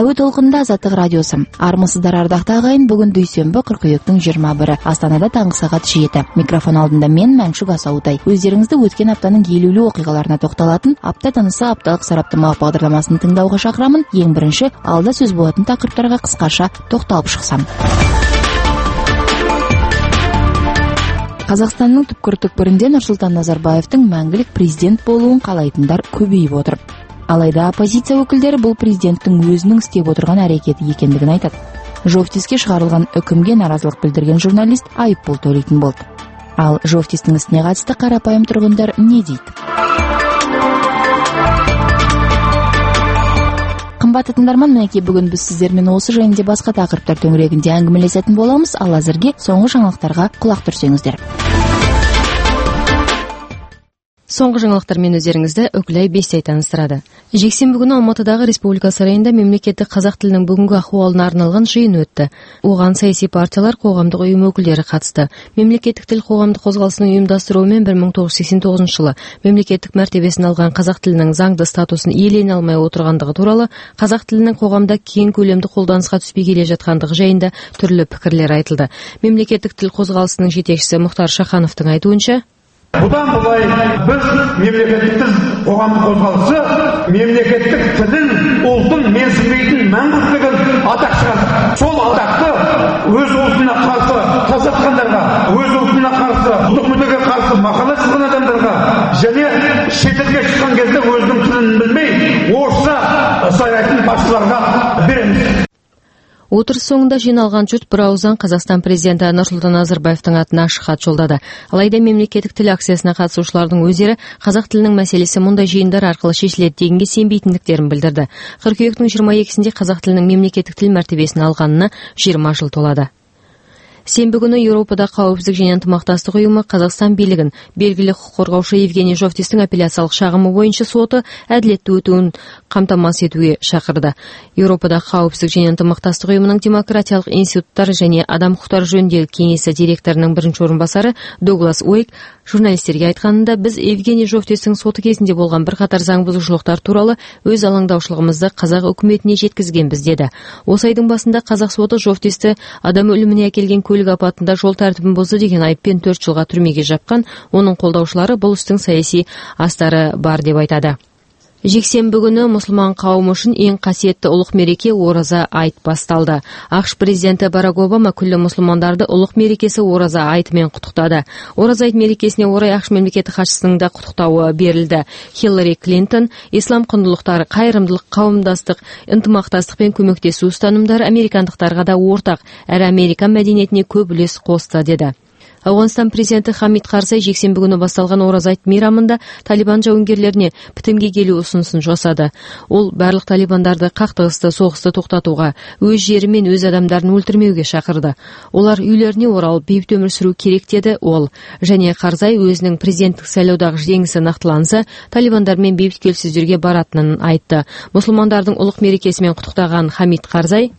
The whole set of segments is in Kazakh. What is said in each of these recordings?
ой толқынында Азаттық радиосы. Армысыздар ардақты ағайын, бүгін дүйсенбі қыркүйектің 21-і. Астанада таңғы сағат 7. Микрофон алдында мен Мәншүк Асаутай. Өздеріңізді өткен аптаның елеулі оқиғаларына тоқталатын апта тынысы апталық сараптама бағдарламасын тыңдауға шақырамын. Ең бірінші, алда сөз болатын тақырыптарға қысқаша тоқталып шықсам. Қазақстанның түпкір-түпкірінде Нұрсұлтан Назарбаевтың мәңгілік президент болуын қалайтындар көбейіп отыр. Алайда оппозиция өкілдері бұл президенттің өзінің істеп отырған әрекеті екендігін айтады. Жовтиске шығарылған үкімге наразылық білдірген журналист айыппұл төлейтін болды. Ал Жовтистің ісіне қатысты қарапайым тұрғындар не дейді? Қымбатты тыңдарман, мінекей бүгін біз сіздермен осы жайында басқа тақырыптар төңірегінде әңгімелесетін боламыз, ал әзірге соңғы жаңалықтарға құлақ түрсеңіздер. Соңғы жаңалықтармен өздеріңізді Өкілай Бестай таныстырады. Жексенбі күні Алматыдағы Республика сарайында мемлекеттік қазақ тілінің бүгінгі ахуалына арналған жиын өтті. Оған саяси партиялар, қоғамдық ұйым өкілдері қатысты. Мемлекеттік тіл қоғамдық қозғалысының ұйымдастыруымен 1989 жылы мемлекеттік мәртебесін алған қазақ тілінің заңды статусын иелене алмай отырғандығы туралы, қазақ тілінің қоғамда кең көлемді қолданысқа түспей келе жатқандығы жайында түрлі пікірлер айтылды. Мемлекеттік тіл қозғалысының жетекшісі Мұхтар Шахановтың айтуынша, бұдан былай біз мемлекеттік тіл қоғамдық қозғалысы мемлекеттік тілін ұлтын менсінбейтін мәңгіліктігін атақ шығарды. Сол атақты өз ұлтына қарсы тас атқандарға, өз ұлтына қарсы, ұлттық мүддеге қарсы мақала жазған адамдарға және шетелге шыққан кезде өзінің тілін білмей орысша сайлайтын басшыларға береміз. Отырыс соңында жиналған жұрт бір ауыздан Қазақстан президенті Нұрсұлтан Назарбаевтың атына ашық хат жолдады. Алайда мемлекеттік тіл акциясына қатысушылардың өздері қазақ тілінің мәселесі мұндай жиындар арқылы шешіледі дегенге сенбейтіндіктерін білдірді. Қыркүйектің 22-сінде қазақ тілінің мемлекеттік тіл мәртебесін алғанына 20 жыл толады. Сенбі күні Еуропада қауіпсіздік және ынтымақтастық ұйымы Қазақстан билігін белгілі құқық қорғаушы Евгений Жовтистің апелляциялық шағымы бойынша соты әділетті өтуін қамтамасыз етуге шақырды. Еуропада қауіпсіздік және ынтымақтастық ұйымының демократиялық институттар және адам құқықтары жөніндегі кеңесі директорының бірінші орынбасары Дуглас Уэйк журналистерге айтқанында, біз Евгений Жовтистің соты кезінде болған бірқатар заң бұзушылықтар туралы өз алаңдаушылығымызды қазақ үкіметіне жеткізгенбіз деді. Осы айдың басында қазақ соты Жовтисті адам өліміне әкелген көлік апатында жол тәртібін бұзды деген айыппен 4 жылға түрмеге жапқан. Оның қолдаушылары бұл істің саяси астары бар деп айтады. Жексенбі күні мұсылман қауымы үшін ең қасиетті ұлық мереке ораза айт басталды. ақш президенті Барак Обама күллі мұсылмандарды ұлық мерекесі ораза айтымен құттықтады. Ораза айт мерекесіне орай ақш мемлекеттік хатшысының да құттықтауы берілді. Хиллари Клинтон ислам құндылықтары, қайырымдылық, қауымдастық, ынтымақтастық пен көмектесу ұстанымдары американдықтарға да ортақ, әрі американ мәдениетіне көп үлес қосты деді. Ауғанстан президенті Хамид Карзай жексенбі күні басталған ораза айт мейрамында талибан жауынгерлеріне бітімге келу ұсынысын жасады. Ол барлық талибандарды қақтығысты, соғысты тоқтатуға, өз жері мен өз адамдарын өлтірмеуге шақырды. Олар үйлеріне оралып бейбіт өмір сүру керек деді ол. Және Карзай өзінің президенттік сайлаудағы жеңісі нақтыланса, талибандармен бейбіт келіссөздерге баратынын айтты. Мұсылмандардың ұлық мерекесімен құттықтаған Хамид Карзай,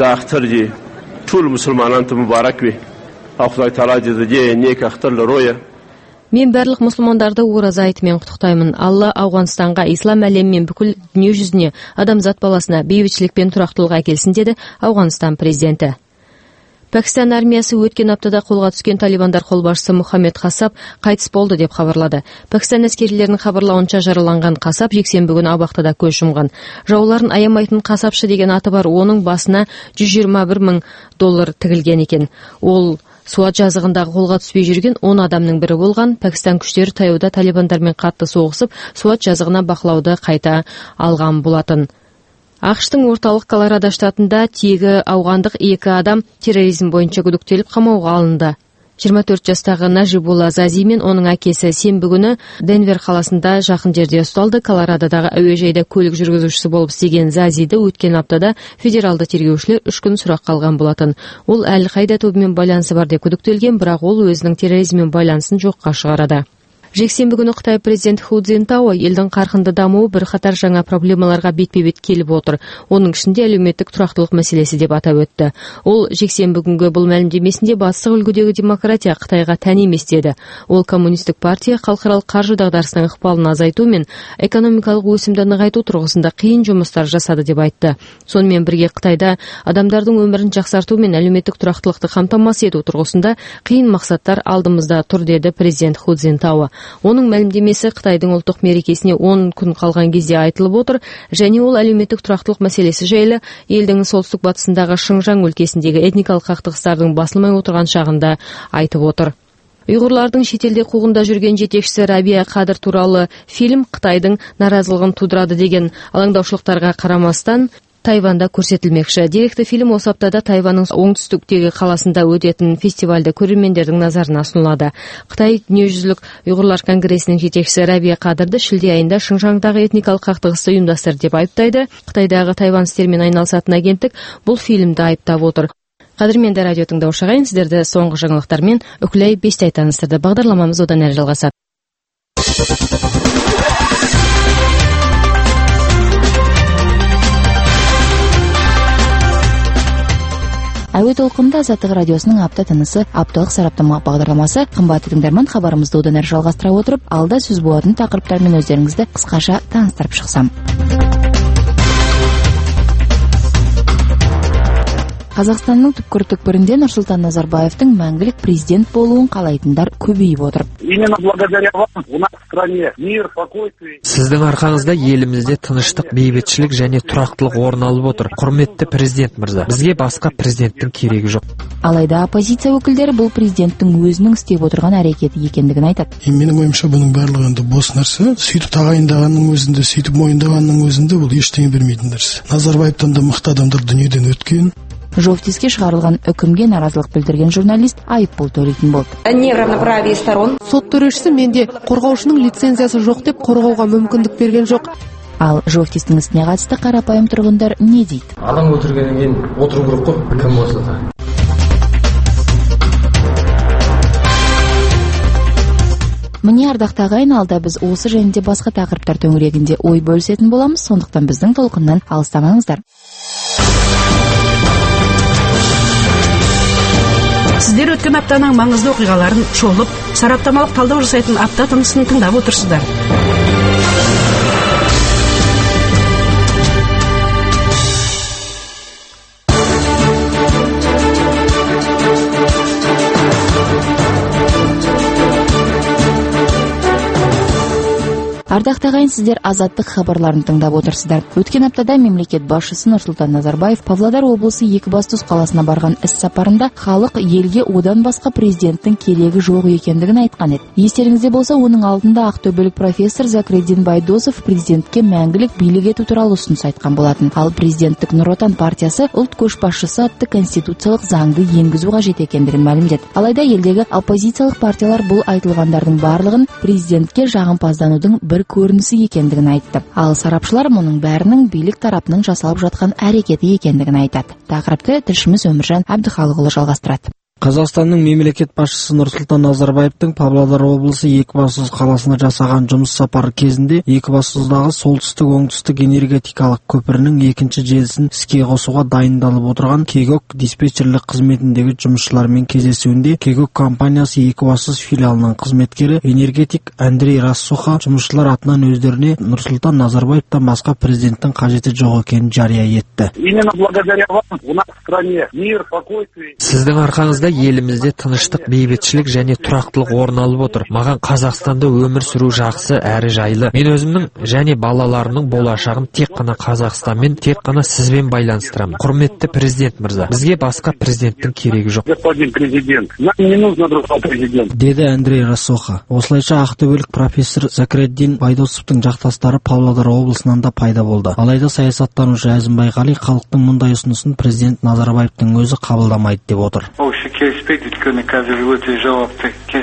мен барлық мұсылмандарды ораза айтымен құттықтаймын. Алла Ауғанстанға, ислам әлемі мен бүкіл дүние жүзіне, адамзат баласына бейбітшілік пен тұрақтылық әкелсін деді Ауғанстан президенті. Пәкістан армиясы өткен аптада қолға түскен талибандар қолбасшысы Мұхаммед Қасап қайтыс болды деп хабарлады. Пәкістан әскерилерінің хабарлауынша жараланған Қасап жексенбі күні абақтыда көз жұмған. Жауларын аямайтын Қасапшы деген аты бар, оның басына $121 мың тігілген екен. Ол Суат жазығындағы қолға түспей жүрген 10 адамның бірі болған. Пәкістан күштері таяуда талибандармен қатты соғысып, Суат жазығына бақылауды қайта алған болатын. ақш-тың орталық Колорадо штатында тегі ауғандық 2 адам терроризм бойынша күдіктеліп қамауға алынды. 24 жастағы Нажибулла Зази мен оның әкесі сенбі күні Денвер қаласында жақын жерде ұсталды. Колорадодағы әуежайда көлік жүргізушісі болып істеген Зазиді өткен аптада федералды тергеушілер 3 күн сұраққа алған болатын. Ол Әл-Қайда тобымен байланысы бар деп күдіктелген, бірақ ол өзінің терроризммен байланысын жоққа шығарады. Жексенбі күні Қытай президенті Ху Цзиньтао елдің қарқынды дамуы бірқатар жаңа проблемаларға бетпе-бет келіп отыр. Оның ішінде әлеуметтік тұрақтылық мәселесі деп атап өтті. Ол жексенбі күнгі бұл мәлімдемесінде батыстық үлгідегі демократия Қытайға тән емес деді. Ол коммунистік партия халықаралық қаржы дағдарысының ықпалын азайту мен экономикалық өсімді нығайту тұрғысында қиын жұмыстар жасады деп айтты. Сонымен бірге Қытайда адамдардың өмірін жақсарту мен әлеуметтік тұрақтылықты қамтамасыз ету тұрғысында қиын мақсаттар алдымызда тұр деді президент Ху Цзиньтао. Оның мәлімдемесі Қытайдың ұлттық мерекесіне 10 күн қалған кезде айтылып отыр, және ол әлеуметтік тұрақтылық мәселесі жайлы елдің солтүстік батысындағы Шыңжаң өлкесіндегі этникалық қақтығыстардың басылмай отырған шағында айтып отыр. Ұйғырлардың шетелде қуғында жүрген жетекшісі Рабия Қадыр туралы фильм Қытайдың наразылығын тудырады деген алаңдаушылықтарға қарамастан Тайванда көрсетілмекші. Деректі фильм осы аптада Тайванның оңтүстіктегі қаласында өтетін фестивальде көрермендердің назарына ұсынылады. Қытай дүниежүзілік ұйғырлар конгресінің жетекшісі Рабия Қадырды шілде айында Шыңжаңдағы этникалық қақтығысты ұйымдастырды деп айыптайды. Қытайдағы Тайван істерімен айналысатын агенттік бұл фильмді айыптап отыр. Қадірменді радио тыңдаушы ағайын, сіздерді соңғы жаңалықтармен Үкілай Бестай таныстырды. Бағдарламамыз одан әрі жалғасады. Әуе толқынында Азаттық радиосының апта тынысы апталық сараптама бағдарламасы. Қымбатты тыңдарман, хабарымызды одан әрі жалғастыра отырып, алда сөз болатын тақырыптармен өздеріңізді қысқаша таныстырып шықсам. Қазақстанның түпкір-түпкірінде Нұрсұлтан Назарбаевтың мәңгілік президент болуын қалайтындар көбейіп отыр. Сіздің арқаңызда елімізде тыныштық, бейбітшілік және тұрақтылық орын алып отыр. Құрметті президент мырза, бізге басқа президенттің керегі жоқ. Алайда оппозиция өкілдері бұл президенттің өзінің істеп отырған әрекеті екендігін айтады. Менің ойымша бұның барлығы енді бос нәрсе. Сөйтіп тағайындағанның өзінде, сөйтіп мойындағанның өзінде бұл ештеңе бермейтін нәрсе. Назарбаевтан да мықты адамдар дүниеден өткен. Жовтиске шығарылған үкімге наразылық білдірген журналист айыппұл төлейтін болды. Неравноправие сторон. Сот төрешісі менде қорғаушының лицензиясы жоқ деп қорғауға мүмкіндік берген жоқ. Ал Жовтистің ісіне қатысты қарапайым тұрғындар не дейді? Адам өлтіргеннен кейін отыру керек қой, кім болса да. Міне, ардақты ағайын, алда біз осы және де басқа тақырыптар төңірегінде ой бөлісетін боламыз, сондықтан біздің толқыннан алыстамаңыздар. Сіздер өткен аптаның маңызды оқиғаларын шолып, сараптамалық талдау жасайтын апта тынысын тыңдап отырсыздар. Ардақты ағайын, сіздер азаттық хабарларын тыңдап отырсыздар. Өткен аптада мемлекет басшысы Нұрсұлтан Назарбаев Павлодар облысы Екібастұз қаласына барған іс сапарында халық елге одан басқа президенттің керегі жоқ екендігін айтқан еді. Естеріңізде болса, оның алдында ақтөбелік профессор Закреддин Байдосов президентке мәңгілік билік ету туралы ұсыныс айтқан болатын. Ал президенттік Нұр Отан партиясы ұлт көшбасшысы атты конституциялық заңды енгізу қажет екендігін мәлімдеді. Алайда елдегі оппозициялық партиялар бұл айтылғандардың барлығын президентке жағымпазданудың бір көрінісі екендігін айтты. Ал сарапшылар мұның бәрінің билік тарапының жасалып жатқан әрекеті екендігін айтады. Тақырыпты тілшіміз Өміржан Әбдіхалықұлы жалғастырады. Қазақстанның мемлекет басшысы Нұрсұлтан Назарбаевтың Павлодар облысы Екібастұз қаласына жасаған жұмыс сапары кезінде Екібастұздағы солтүстік-оңтүстік энергетикалық көпірінің екінші желісін іске қосуға дайындалып отырған Кегок диспетчерлік қызметіндегі жұмысшылармен кездесуінде Кегок компаниясы Екібастұз филиалының қызметкері энергетик Андрей Рассоха жұмысшылар атынан өздеріне Нұрсұлтан Назарбаевтан басқа президенттің қажеті жоқ екенін жария етті. Сіздің арқаңызда елімізде тыныштық, бейбітшілік және тұрақтылық орын алып отыр. Маған Қазақстанда өмір сүру жақсы әрі жайлы. Мен өзімнің және балаларымның болашағын тек қана Қазақстанмен, тек қана сізбен байланыстырамын. Құрметті президент мырза, бізге басқа президенттің керегі жоқ. Деді Андрей Рассоха. Осылайша ақтөбелік профессор Закреддин Байдосовтың жақтастары Павлодар облысынан да пайда болды. Алайда саясаттанушы Әзімбай Қали халықтың мұндай ұсынысын президент Назарбаевтың өзі қабылдамайды деп отыр. Келіспейді, өйткені қазір өте жауапты кезең.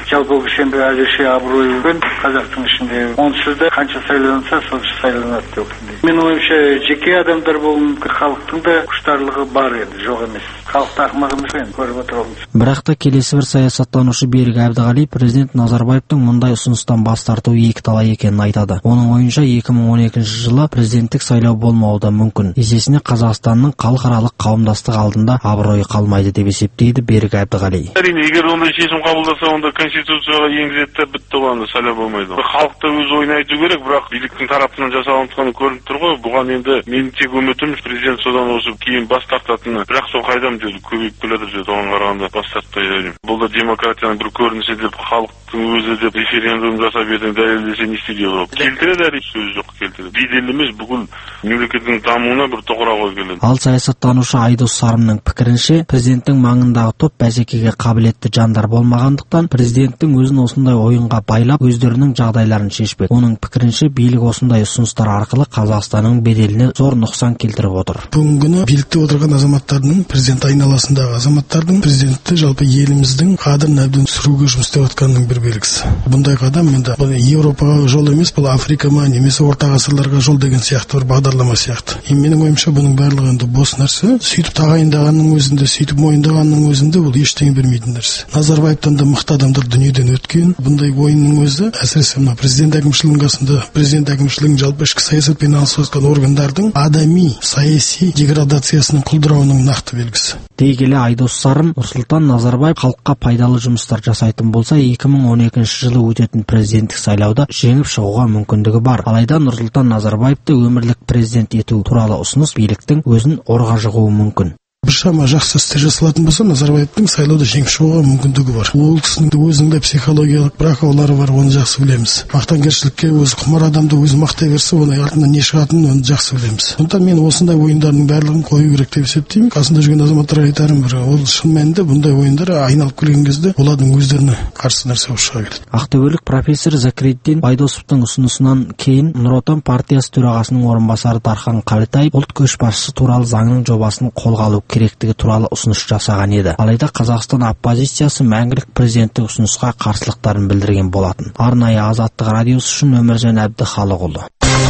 Жалпы бұл кісі әзірше абырой үлкен қазақтың ішінде. Онсыз да қанша сайланса сонша сайланады деп ойлаймын. Мен ойымша жеке адамдар болуы мүмкін, халықтың да құштарлығы бар енді, жоқ емес. Халықты ақымақ емес енді, көріп отырмыз. Бірақ та келесі бір саясаттанушы Берік Әбдіғали президент Назарбаевтың мұндай ұсыныстан бас тартуы екіталай екенін айтады. Оның ойынша 2012 жылы президенттік сайлау болмауы да мүмкін. Есесіне Қазақстанның халықаралық қауымдастық алдында абыройы қалмайды деп есептейді Берік Әбдіғали. Әрине, егер ондай шешім қабылдаса, онда конституцияға енгізеді, бітті болғанда сайлау болмайды. Халықта өз ойын айту керек, бірақ биліктің тарапынан жасалып жатқаны көрініп тұр ғой. Бұған енді менің тек үмітім президент содан осы кейін бас тартатыны. Бірақ сол қайдам деді, көбейіп келеді деді, оған қарағанда бас тартпай дедім. Бұл да демократияның бір көрінісі деп, халықтың өзі деп референдум жасап ертең дәлелдесе не істейді Европа. Келтіреді, әрине, сөз жоқ келтіреді. Беделі емес, бүкіл мемлекеттің дамуына бір тоқырау келеді. Ал саясаттанушы Айдос Сарымның пікірінше, президенттің маңындағы топ бәсекеге қабілетті жандар болмағандықтан, президенттің өзін осындай ойынға байлап, өздерінің жағдайларын шешпек. Оның пікірінше, билік осындай ұсыныстар арқылы Қазақстанның беделіне зор нұқсан келтіріп отыр. Бүгінгі күні билікте отырған азаматтардың, президент айналасындағы азаматтардың президентті жалпы еліміздің қадірін әбден түсіруге жұмыс істеп жатқанының бір белгісі. Бұндай қадам енді бұл Европаға жол емес, бұл Африкаға немесе орта ғасырларға жол деген сияқты бір бағдарлама сияқты. Менің ойымша бұның барлығы енді бос нәрсе. Сөйтіп тағайындағанның өзінде, сөйтіп мойындағанның өзінде бұл ештеңе бермейтін нәрсе. Назарбаевтан да мықты адамдар дүниеден өткен. Бұндай ойынның өзі әсіресе мына президент әкімшілігінің қасында, президент әкімшілігінің жалпы ішкі саясатпен айналысқан органдардың адами саяси деградациясының құлдырауының нақты белгісі. Дей келе Айдос Сарым, Нұрсұлтан Назарбаев халыққа пайдалы жұмыстар жасайтын болса, 2012 жылы өтетін президенттік сайлауда жеңіп шығуға мүмкіндігі бар. Алайда Нұрсұлтан Назарбаевты өмірлік президент ету туралы ұсыныс биліктің өзін орға жығуы мүмкін. Біршама жақсы істер жасалатын болса, Назарбаевтың сайлауда жеңіп шығуға мүмкіндігі бар. Ол кісінің өзінің де психологиялық бақылаулары бар, оны жақсы білеміз. Мақтанкершілікке өзі құмар адамды өзі мақтай берсе, оның артынан не шығатынын оны жақсы білеміз. Сондықтан мен осындай ойындардың барлығын қою керек деп есептеймін. Қасында жүрген азаматтарға айтарым бір, ол шын мәнінде бұндай ойындар айналып келген кезде олардың өздеріне қарсы нәрсе болып шыға келеді. Ақтөбелік профессор Закириддин Байдосовтың ұсынысынан кейін Нұр Отан партиясы төрағасының орынбасары Дархан Қалетаев ұлт көшбасшысы туралы заңның жобасын қолға алу керектігі туралы ұсыныс жасаған еді. Алайда Қазақстан оппозициясы мәңгілік президенттік ұсынысқа қарсылықтарын білдірген болатын. Арнайы Азаттық радиосы үшін Өміржан Әбдіхалықұлы.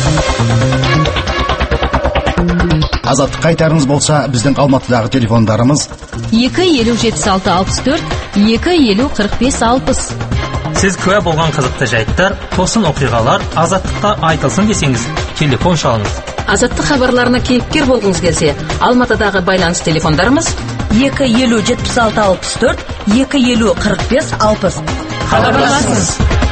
Азаттық қайтарыңыз болса, біздің Алматыдағы телефондарымыз 2507664 2504560. Сіз куә болған қызықты жайттар, тосын оқиғалар Азаттықта айтылсын десеңіз, телефон шалыңыз. Азаттық хабарларына кейіпкер болғыңыз келсе, Алматыдағы байланыс телефондарымыз 2507664 2504560. Хабарласыңыз.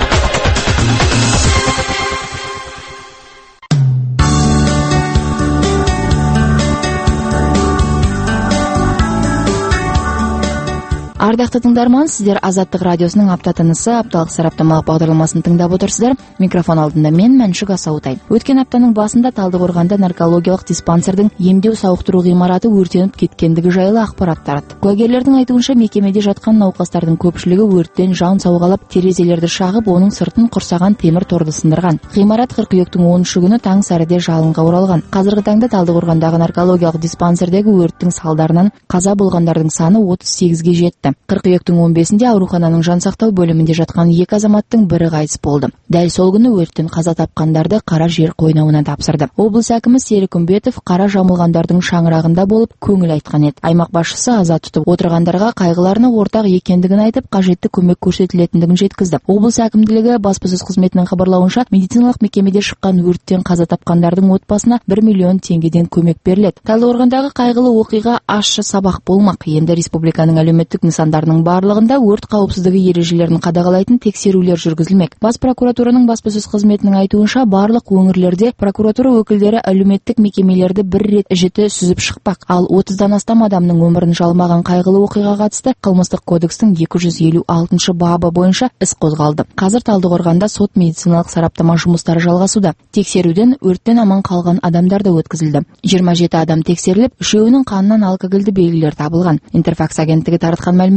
Ардақты тыңдарман, сіздер Азаттық радиосының апта тынысы апталық сараптамалық бағдарламасын тыңдап отырсыздар. Микрофон алдында мен Мәншүк Асаутай. Өткен аптаның басында Талдықорғанда наркологиялық диспансердің емдеу сауықтыру ғимараты өртеніп кеткендігі жайлы ақпарат таратты. Куәгерлердің айтуынша, мекемеде жатқан науқастардың көпшілігі өрттен жан сауғалап, терезелерді шағып, оның сыртын құрсаған темір торды сындырған. Ғимарат қыркүйектің 10 күні таң сәріде жалынға оралған. Қазіргі таңда Талдықорғандағы наркологиялық диспансердегі өрттің салдарынан қаза болғандардың саны 38-ге жетті. Қыркүйектің 15-інде аурухананың жансақтау бөлімінде жатқан 2 азаматтың бірі қайтыс болды. Дәл сол күні өрттен қаза тапқандарды қара жер қойнауына тапсырды. Облыс әкімі Серік Үмбетов қара жамылғандардың шаңырағында болып көңіл айтқан еді. Аймақ басшысы аза тұтып отырғандарға қайғыларына ортақ екендігін айтып, қажетті көмек көрсетілетіндігін жеткізді. Облыс әкімдігі баспасөз қызметінің хабарлауынша, медициналық мекемеде шыққан өрттен қаза тапқандардың отбасына 1 миллион теңгеден көмек беріледі. Талдықорғандағы қайғылы оқиға ащы сабақ болмақ. Енді республиканың әлеуметтік нысандарының барлығында өрт қауіпсіздігі ережелерін қадағалайтын тексерулер жүргізілмек. Бас прокуратураның баспасөз қызметінің айтуынша, барлық өңірлерде прокуратура өкілдері әлеуметтік мекемелерді бір рет жіті сүзіп шықпақ. Ал 30-дан астам адамның өмірін жалмаған қайғылы оқиғаға қатысты қылмыстық кодекстің 256 бабы бойынша іс қозғалды. Қазір Талдықорғанда сот медициналық сараптама жұмыстары жалғасуда. Тексеруден өрттен аман қалған адамдар да өткізілді. 27 адам тексеріліп, үшеуінің қанынан алкогольді белгілер табылған. Интерфакс агенттігі таратқан мәліметке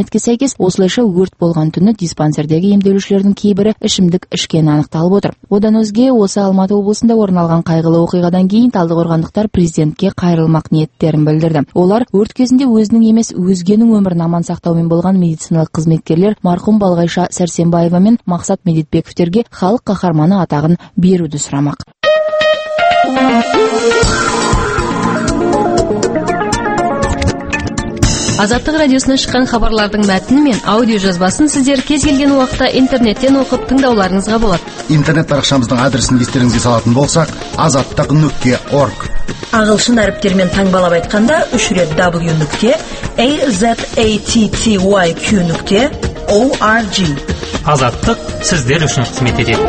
мәліметке сәйкес, осылайша өрт болған түні диспансердегі емделушілердің кейбірі ішімдік ішкені анықталып отыр. Одан өзге, осы Алматы облысында орын алған қайғылы оқиғадан кейін талдықорғандықтар президентке қайрылмақ ниеттерін білдірді. Олар өрт кезінде өзінің емес, өзгенің өмірін аман сақтаумен болған медициналық қызметкерлер марқұм Балғайша Сәрсенбаева мен Мақсат Медетбековтерге халық қаһарманы атағын беруді сұрамақ. Азаттық радиосына шыққан хабарлардың мәтіні мен аудио жазбасын сіздер кез келген уақытта интернеттен оқып тыңдауларыңызға болады. Интернет парақшамыздың адресін естеріңізге салатын болсақ, azаттық.org. Ағылшын әріптермен таңбалап айтқанда 3 рет w.azattyq.org. Азаттық сіздер үшін қызмет етеді.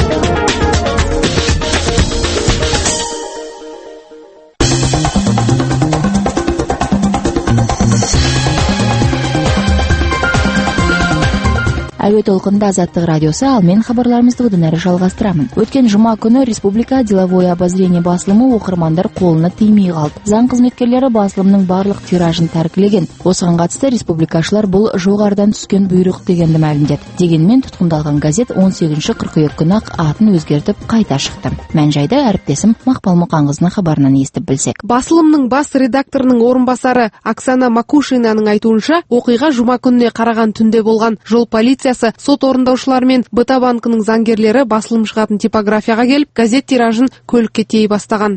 Әуе толқында Азаттық радиосы, ал мен хабарларымызды одан әрі жалғастырамын. Өткен жұма күні Республика деловое обозрение басылымы оқырмандар қолына тимей қалды. Заң қызметкерлері басылымның барлық тиражын тәркілеген. Осыған қатысты республикашылар бұл жоғарыдан түскен бұйрық дегенді мәлімдеді. Дегенмен тұтқындалған газет 18 қыркүйек күні ақ атын өзгертіп қайта шықты. Мән-жайды әріптесім Мақпал Мұқанқызының хабарынан естіп білсек. Басылымның бас редакторының орынбасары Оксана Макушинаның айтуынша, оқиға жұма күніне қараған түнде болған. Жол полициясы сот орындаушылар мен БТА банкінің заңгерлері басылым шығатын типографияға келіп, газет тиражын көлікке тией бастаған.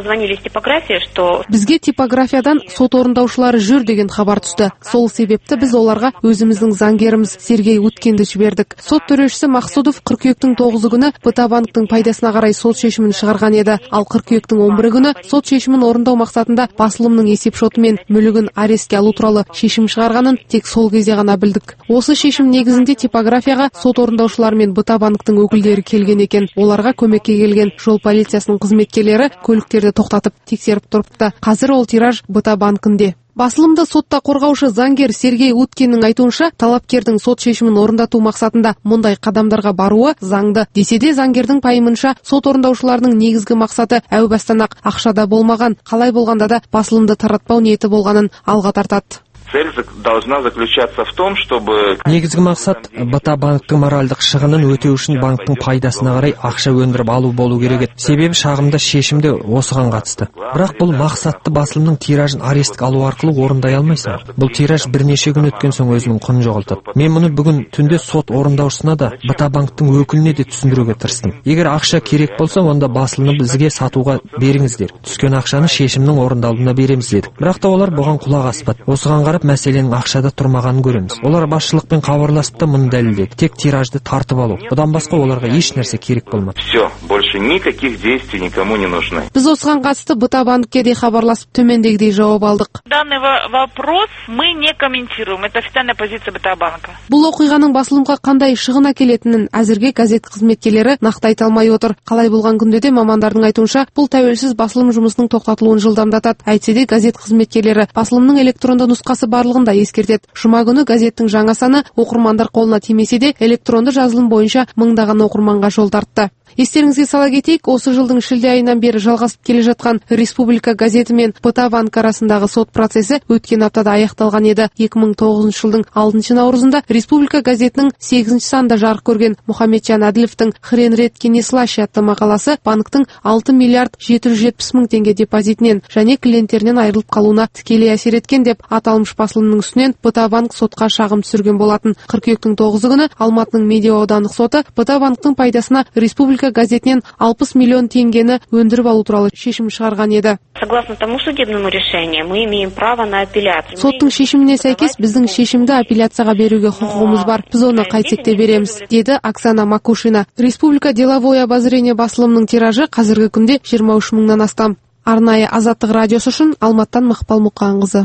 Бізге типографиядан сот орындаушылары жүр деген хабар түсті. Сол себепті біз оларға өзіміздің заңгеріміз Сергей Уткинді жібердік. Сот төрешісі Мақсудов қыркүйектің 9 күні БТА банктың пайдасына қарай сот шешімін шығарған еді. Ал қыркүйектің 11 күні сот шешімін орындау мақсатында басылымның есепшоты мен мүлігін арестке алу туралы шешім шығарғанын тек сол кезде ғана білдік. Осы шешім негізінде типографияға сот орындаушылар мен БТА банктың өкілдері келген екен. Оларға көмекке келген жол полициясының қызметкерлері көліктерді тоқтатып тексеріп тұрыпты. Қазір ол тираж БТА банкінде. Басылымда сотта қорғаушы заңгер Сергей Уткиннің айтуынша, талапкердің сот шешімін орындату мақсатында мұндай қадамдарға баруы заңды. Десе де заңгердің пайымынша, сот орындаушыларының негізгі мақсаты әу бастан-ақ ақшада болмаған, қалай болғанда да басылымды таратпау ниеті болғанын алға тартады. Цель должна заключаться в том, чтобы... Негізгі мақсат БТА банктың моральдық шығынын өтеу үшін банктың пайдасына қарай ақша өндіріп алу болу керек еді. Себебі шағымда шешімде осыған қатысты. Бірақ бұл мақсатты басылымның тиражын арестке алу арқылы орындай алмайсың. Бұл тираж бірнеше күн өткен соң өзінің құнын жоғалтады. Мен мұны бүгін түнде сот орындаушысына да БТА банктың өкіліне де түсіндіруге тырыстым. Егер ақша керек болса, онда басылымды бізге сатуға беріңіздер. Түскен ақшаны шешімнің орындалуына береміз дедік. Бірақ та олар бұған құлақ аспады. Осыған қарап мәселенің ақшада тұрмағанын көреміз. Олар басшылықпен хабарласып та мұны дәлелдеді. Тек тиражды тартып алу. Бұдан басқа оларға еш нәрсе керек болмады. Все, больше никаких действий никому не нужны. Біз осыған қатысты БТА банкке де хабарласып төмендегідей жауап алдық. Данный вопрос мы не комментируем. Это официальная позиция БТА банка. Бұл оқиғаның басылымға қандай шығын әкелетінін әзірге газет қызметкерлері нақты айта алмай отыр. Қалай болған күнде де мамандардың айтуынша, бұл тәуелсіз басылым жұмысының тоқтатылуын жылдамдатады. Әйтсе де газет қызметкерлері басылымның электронды нұсқасы барлығында ескертеді. Жұма күні газеттің жаңа саны оқырмандар қолына тимесе де электронды жазылым бойынша мыңдаған оқырманға жол тартты. Естеріңізге сала кетейік, осы жылдың шілде айынан бері жалғасып келе жатқан Республика газеті мен БТА банк арасындағы сот процесі өткен аптада аяқталған еді. 2009 жылдың 6 наурызында Республика газетінің 8 санда жарық көрген Мұхамеджан Әділовтің «Хрен реткен неслаще» атты мақаласы банктың 6 миллиард 770 мың теңге депозитінен және клиенттерінен айырылып қалуына тікелей әсер еткен деп аталмыш басылымның үстінен БТА банк сотқа шағым түсірген болатын. Қыркүйектің 9 күні Алматының медиа аудандық соты БТА банктың пайдасына Республика газетінен 60 миллион теңгені өндіріп алу туралы шешім шығарған еді. Согласно тому судебному решению, мы имеем право на апелляцию. Соттың шешіміне сәйкес біздің шешімді апелляцияға беруге құқығымыз бар. Біз оны қайтсек те береміз, деді Оксана Макушина. Республика деловое обозрение басылымның тиражы қазіргі күнде 23 мыңнан астам. Арнайы Азаттық радиосы үшін Алматтан Мақпал Мұқанқызы.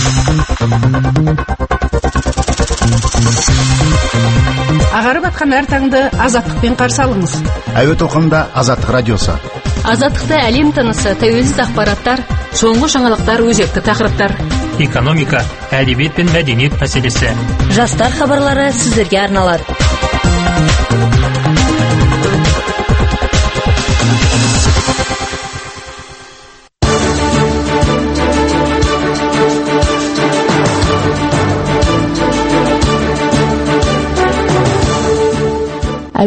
Ағарып атқан әр таңды азаттықпен қарсы алыңыз. Әуе толқынында Азаттық радиосы. Азаттықта әлем тынысы, тәуелсіз ақпараттар, соңғы жаңалықтар, өзекті тақырыптар. Экономика, әдебиет пен мәдениет мәселесі. Жастар хабарлары сіздерге арналады.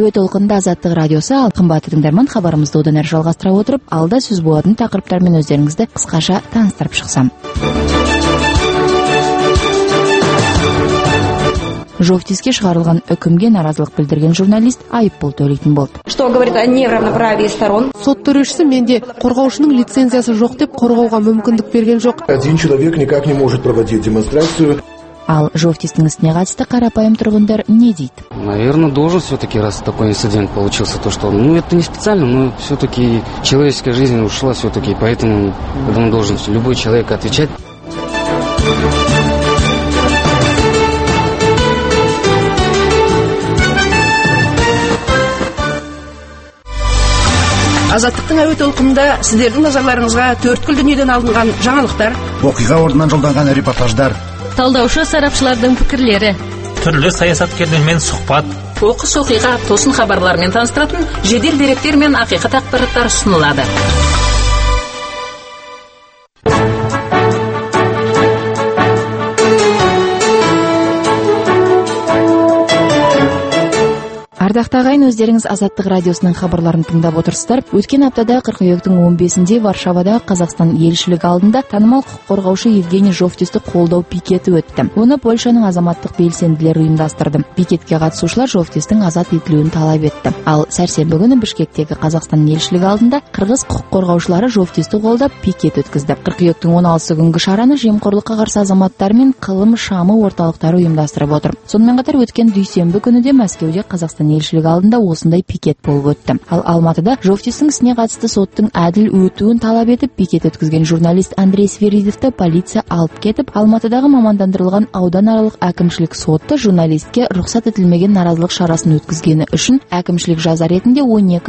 әуе толқынында Азаттық радиосы. Ал қымбатты тыңдарман, хабарымызды одан әрі жалғастыра отырып, алда сөз болатын тақырыптармен өздеріңізді қысқаша таныстырып шықсам. Жовтиске шығарылған үкімге наразылық білдірген журналист айыппұл төлейтін болды. Что говорит о неравноправии сторон? Сот төрешісі менде қорғаушының лицензиясы жоқ деп қорғауға мүмкіндік берген жоқ. Один человек никак не может проводить демонстрацию. Ал Жовтистің ісіне қатысты қарапайым тұрғындар не дейді? Наверное, должен все-таки, раз такой инцидент получился, то что, это не специально, но все-таки человеческая жизнь ушла все-таки, поэтому он должен любой человек отвечать. Азаттықтың әуе толқынында сіздердің назарларыңызға төрткүл дүниеден алынған жаңалықтар, оқиға орнынан жолданған репортаждар, талдаушы сарапшылардың пікірлері, түрлі саясаткерлермен сұхбат, оқыс оқиға тосын хабарлармен таныстыратын жедел деректер мен ақиқат ақпараттар ұсынылады. Ардақты ағайын, өздеріңіз Азаттық радиосының хабарларын тыңдап отырсыздар. Өткен аптада қыркүйектің 15-інде Варшавада Қазақстан елшілігі алдында танымал құқық қорғаушы Евгений Жовтисті қолдау пикеті өтті. Оны Польшаның азаматтық белсенділері ұйымдастырды. Пикетке қатысушылар Жовтистің азат етілуін талап етті. Ал сәрсенбі күні Бішкектегі Қазақстан елшілігі алдында қырғыз құқық қорғаушылары Жовтисті қолдап пикет өткізді. Қыркүйектің 16 күнгі шараны жемқорлыққа қарсы азаматтар мен қылым шамы орталықтары ұйымдастырып отыр. Сонымен қатар өткен дүйсенбі күні де Мәскеуде Қазақстан елшілігі алдында осындай пикет болып өтті. Ал Алматыда Жовтистің ісіне қатысты соттың әділ өтуін талап етіп пикет өткізген журналист Андрей Свиридовты полиция алып кетіп, Алматыдағы мамандандырылған ауданаралық әкімшілік сотты журналистке рұқсат етілмеген наразылық шарасын өткізгені үшін әкімшілік жаза ретінде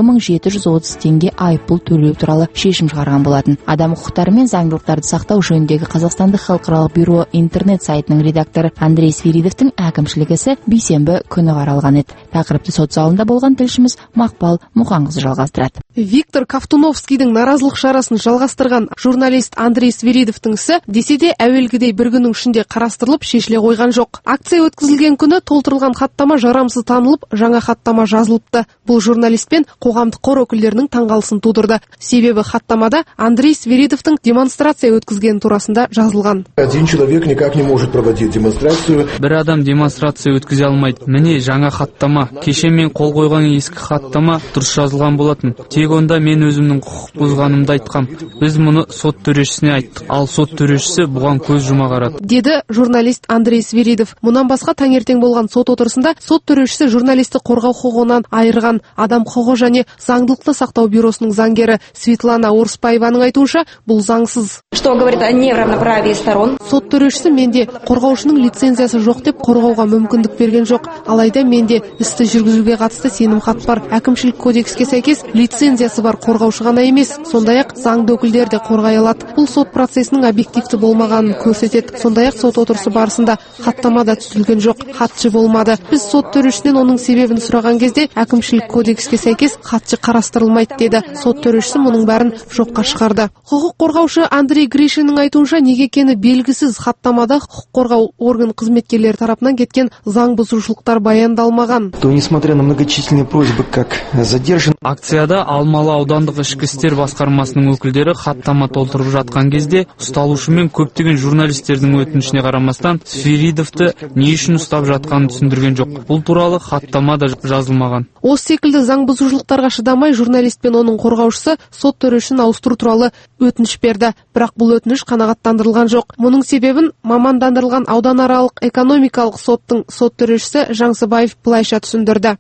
12.730 теңге айыппұл төлеу туралы шешім шығарған болатын. Адам құқықтары мен заңдылықтарды сақтау жөніндегі Қазақстандық халықаралық бюро интернет сайтының редакторы Андрей Свиридовтың әкімшілік ісі бейсенбі күні қаралған еді. Тақырыпты сот залында болған тілшіміз Мақпал Мұқанқызы жалғастырады. Виктор Ковтуновскийдің наразылық шарасын жалғастырған журналист Андрей Свиридовтың ісі десе де әуелгідей бір күннің ішінде қарастырылып шешіле қойған жоқ. Акция өткізілген күні толтырылған хаттама жарамсыз танылып, жаңа хаттама жазылыпты. Бұл журналист пен қоғамдық қор өкілдерінің таңғалысын тудырды. Себебі хаттамада Андрей Свиридовтың демонстрация өткізген турасында жазылған. Один человек никак не может проводить демонстрацию. Бір адам демонстрация өткізе алмайды. Міне жаңа хаттама. Кеше мен қол қойған ескі хаттама дұрыс жазылған болатын. Тек онда мен өзімнің құқық бұзғанымды айтқам. Біз мұны сот төрешісіне айттық, ал сот төрешісі бұған көз жұма қарады, деді журналист Андрей Свиридов. Мұнан басқа таңертең болған сот отырысында сот төрешісі журналисті қорғау құқығынан айырған адам құқығы және заңдылықты сақтау бюросының заңгері Светлана Орыспаеваның айтуынша, бұл заңсыз. Что говорит о неравноправии сторон? Сот төрешісі менде қорғаушының лицензиясы жоқ деп қорғауға мүмкіндік берген жоқ. Алайда менде істі жүргізуге қатысты сенімхат бар. Әкімшілік кодекске сәйкес лицензиясы бар қорғаушы ғана емес, сондай-ақ заңды өкілдер де қорғай алады. Бұл сот процесінің объективті болмағанын көрсетеді. Сондай-ақ сот отырысы барысында хаттама да түзілген жоқ, хатшы болмады. Біз сот төрешісінен оның себебін сұраған кезде әкімшілік кодекске сәйкес хатшы қарастырылмайды деді. Сот төрешісі мұның бәрін жоққа шығарды. Құқық қорғаушы Андрей Гришиннің айтуынша, неге екені белгісіз хаттамада құқық қорғау орган қызметкерлері тарапынан кеткен заң бұзушылықтар баяндалмаған. Несмотря на многочисленные просьбы, как задержан. Акцияда Алмалы аудандық ішкі істер басқармасының өкілдері хаттама толтырып жатқан кезде ұсталушы мен көптеген журналистердің өтінішіне қарамастан Свиридовты не үшін ұстап жатқанын түсіндірген жоқ. Бұл туралы хаттамада жазылмаған. Осы секілді заң бұзушылықтарға шыдамай журналист пен оның қорғаушысы сот төрешісін ауыстыру туралы өтініш берді. Бірақ бұл өтініш қанағаттандырылған жоқ. Мұның себебін мамандандырылған ауданаралық экономикалық соттың сот төрешісі Жаңсыбаев былайша түсіндірді.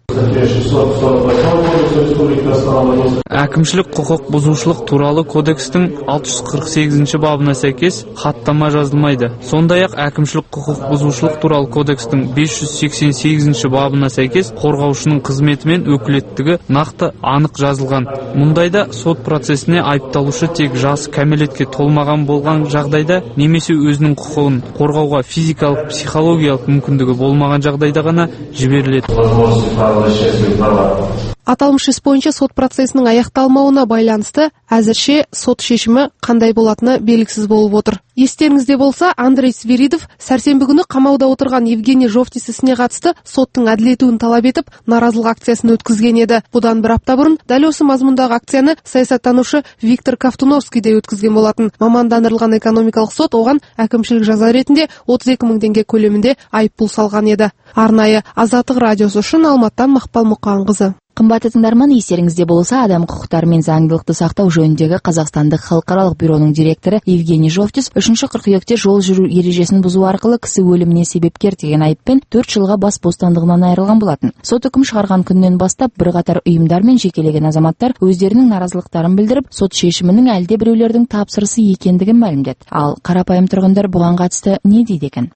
Әкімшілік құқық бұзушылық туралы кодекстің 648 бабына сәйкес хаттама жазылмайды. Сондай-ақ әкімшілік құқық бұзушылық туралы кодекстің 588 бабына сәйкес қорғаушының қызметі мен өкілеттігі нақты анық жазылған. Мұндайда сот процесіне айыпталушы тек жасы кәмелетке толмаған болған жағдайда немесе өзінің құқығын қорғауға физикалық, психологиялық мүмкіндігі болмаған жағдайда ғана жіберіледі. Аталмыш іс бойынша сот процесінің аяқталмауына байланысты әзірше сот шешімі қандай болатыны белгісіз болып отыр. Естеріңізде болса, Андрей Свиридов сәрсенбі күні қамауда отырған Евгений Жовтис ісіне қатысты соттың әділетуін талап етіп, наразылық акциясын өткізген еді. Бұдан бір апта бұрын дәл осы мазмұндағы акцияны саясаттанушы Виктор Ковтуновский де өткізген болатын. Мамандандырылған экономикалық сот оған әкімшілік жаза ретінде 32 мың теңге көлемінде айыппұл салған еді. Арнайы Азаттық радиосы үшін Алматтан Мақпал Мұқанқызы. Қымбатты тыңдарман, естеріңізде болса, адам құқықтары мен заңдылықты сақтау жөніндегі Қазақстандық халықаралық бюроның директоры Евгений Жовтис 3 қыркүйекте жол жүру ережесін бұзу арқылы кісі өліміне себепкер деген айыппен 4 жылға бас бостандығынан айырылған болатын. Сот үкім шығарған күннен бастап бірқатар ұйымдар мен жекелеген азаматтар өздерінің наразылықтарын білдіріп, сот шешімінің әлде біреулердің тапсырысы екендігін мәлімдеді. Ал қарапайым тұрғындар бұған қатысты не дейді екен?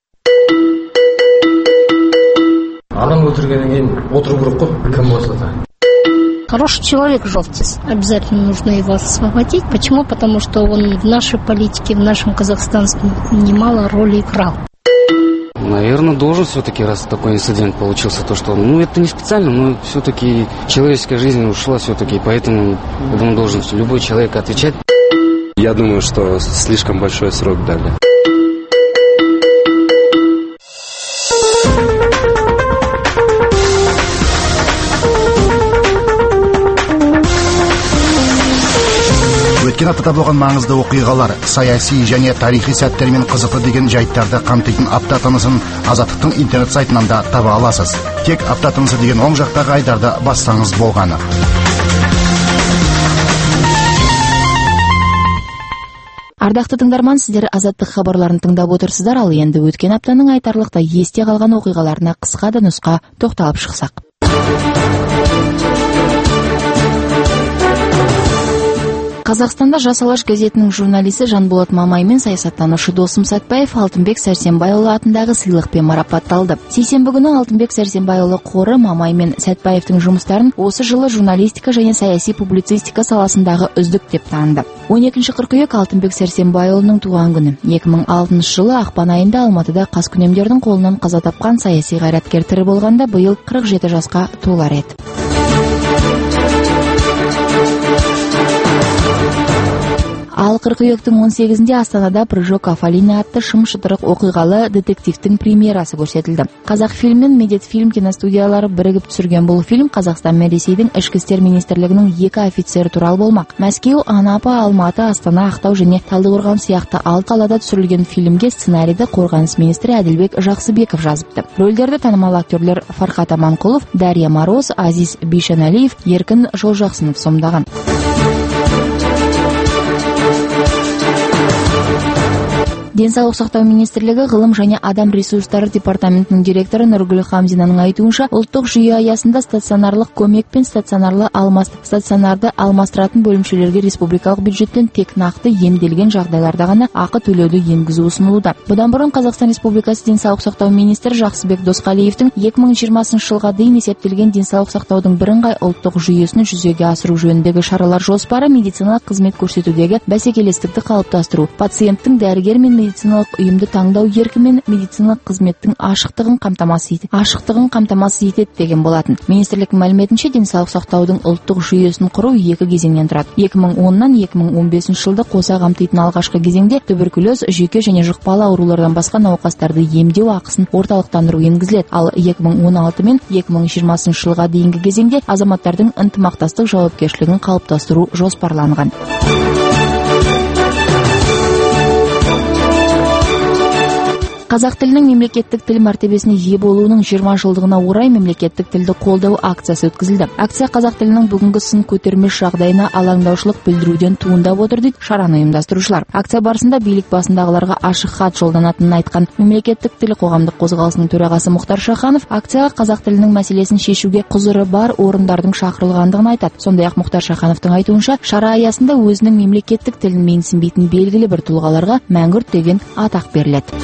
Адам өлтіргеннен кейін отыру керек қой, кім болса да. Хороший человек Жовтис. Обязательно нужно его освободить. Почему? Потому что он в нашей политике, в нашем казахстанском немало роли играл. Наверное, должен все-таки, раз такой инцидент получился, то что, это не специально, но все-таки человеческая жизнь ушла все-таки, поэтому, я думаю, должен любой человек отвечать. Я думаю, что слишком большой срок дали. Өткен аптада болған маңызды оқиғалар, саяси және тарихи сәттермен қызықты деген жайттарды қамтитын апта тынысын Азаттықтың интернет сайтынан да таба аласыз. Тек апта тынысы деген оң жақтағы айдарды бассаңыз болғаны. Ардақты тыңдарман, сіздер Азаттық хабарларын тыңдап отырсыздар, ал енді өткен аптаның айтарлықтай есте қалған оқиғаларына қысқа да нұсқа тоқталып шықсақ. Қазақстанда Жас Алаш газетінің журналисі Жанболат Мамай мен саясаттанушы Досым Сәтбаев Алтынбек Сәрсенбайұлы атындағы сыйлықпен марапатталды. Сейсенбі күні Алтынбек Сәрсенбайұлы қоры Мамай мен Сәтбаевтың жұмыстарын осы жылы журналистика және саяси публицистика саласындағы үздік деп таныды. 12 қыркүйек Алтынбек Сәрсенбайұлының туған күні. 2006 жылы ақпан айында Алматыда қаскүнемдердің қолынан қаза тапқан саяси қайраткер тірі болғанда биыл 47 жасқа толар еді. Ал қыркүйектің 18-інде Астанада Прыжок Афалина атты шым-шытырық оқиғалы детективтің премьерасы көрсетілді. Қазақфильм мен Медетфильм киностудиялары бірігіп түсірген бұл фильм Қазақстан мен Ресейдің ішкі істер министрлігінің 2 офицері туралы болмақ. Мәскеу, Анапа, Алматы, Астана, Ақтау және Талдықорған сияқты 6 қалада түсірілген фильмге сценарийді қорғаныс министрі Әділбек Жақсыбеков жазыпты. Рөлдерді танымал актерлер Фархат Аманқұлов, Дарья Мороз, Азиз Бишаналиев, Еркін Жолжақсынов сомдаған. Денсаулық сақтау министрлігі ғылым және адам ресурстары департаментінің директоры Нұргүл Хамзинаның айтуынша, ұлттық жүйе аясында стационарлық көмек пен стационарды алмастыратын бөлімшелерге республикалық бюджеттен тек нақты емделген жағдайларда ғана ақы төлеуді енгізу ұсынылуда. Бұдан бұрын Қазақстан Республикасы денсаулық сақтау министрі Жақсыбек Досқалиевтің 2020 жылға дейін есептелген денсаулық сақтаудың бірыңғай ұлттық жүйесін жүзеге асыру жөніндегі шаралар жоспары медициналық қызмет көрсетудегі бәсекелестікті қалыптастыру, пациенттің дәрігер мен медициналық ұйымды таңдау еркі мен медициналық қызметтің ашықтығын қамтамасыз етеді деген болатын. Министрліктің мәліметінше, денсаулық сақтаудың ұлттық жүйесін құру 2 кезеңнен тұрады. 2010-нан 2015 жылды қоса қамтитын алғашқы кезеңде туберкулез, жүйке және жұқпалы аурулардан басқа науқастарды емдеу ақысын орталықтандыру енгізіледі. Ал 2016 мен 2020 жылға дейінгі кезеңде азаматтардың ынтымақтастық жауапкершілігін қалыптастыру жоспарланған. Қазақ тілінің мемлекеттік тіл мәртебесіне ие болуының 20 жылдығына орай мемлекеттік тілді қолдау акциясы өткізілді. Акция қазақ тілінің бүгінгі сын көтермеш жағдайына алаңдаушылық білдіруден туындап отыр дейді шараны ұйымдастырушылар. Акция барысында билік басындағыларға ашық хат жолданатынын айтқан мемлекеттік тіл қоғамдық қозғалысының төрағасы Мұхтар Шаханов акцияға қазақ тілінің мәселесін шешуге құзыры бар орындардың шақырылғандығын айтады. Сондай-ақ Мұхтар Шахановтың айтуынша, шара аясында өзінің мемлекеттік тілін менсінбейтін белгілі бір тұлғаларға мәңгүрт деген атақ беріледі.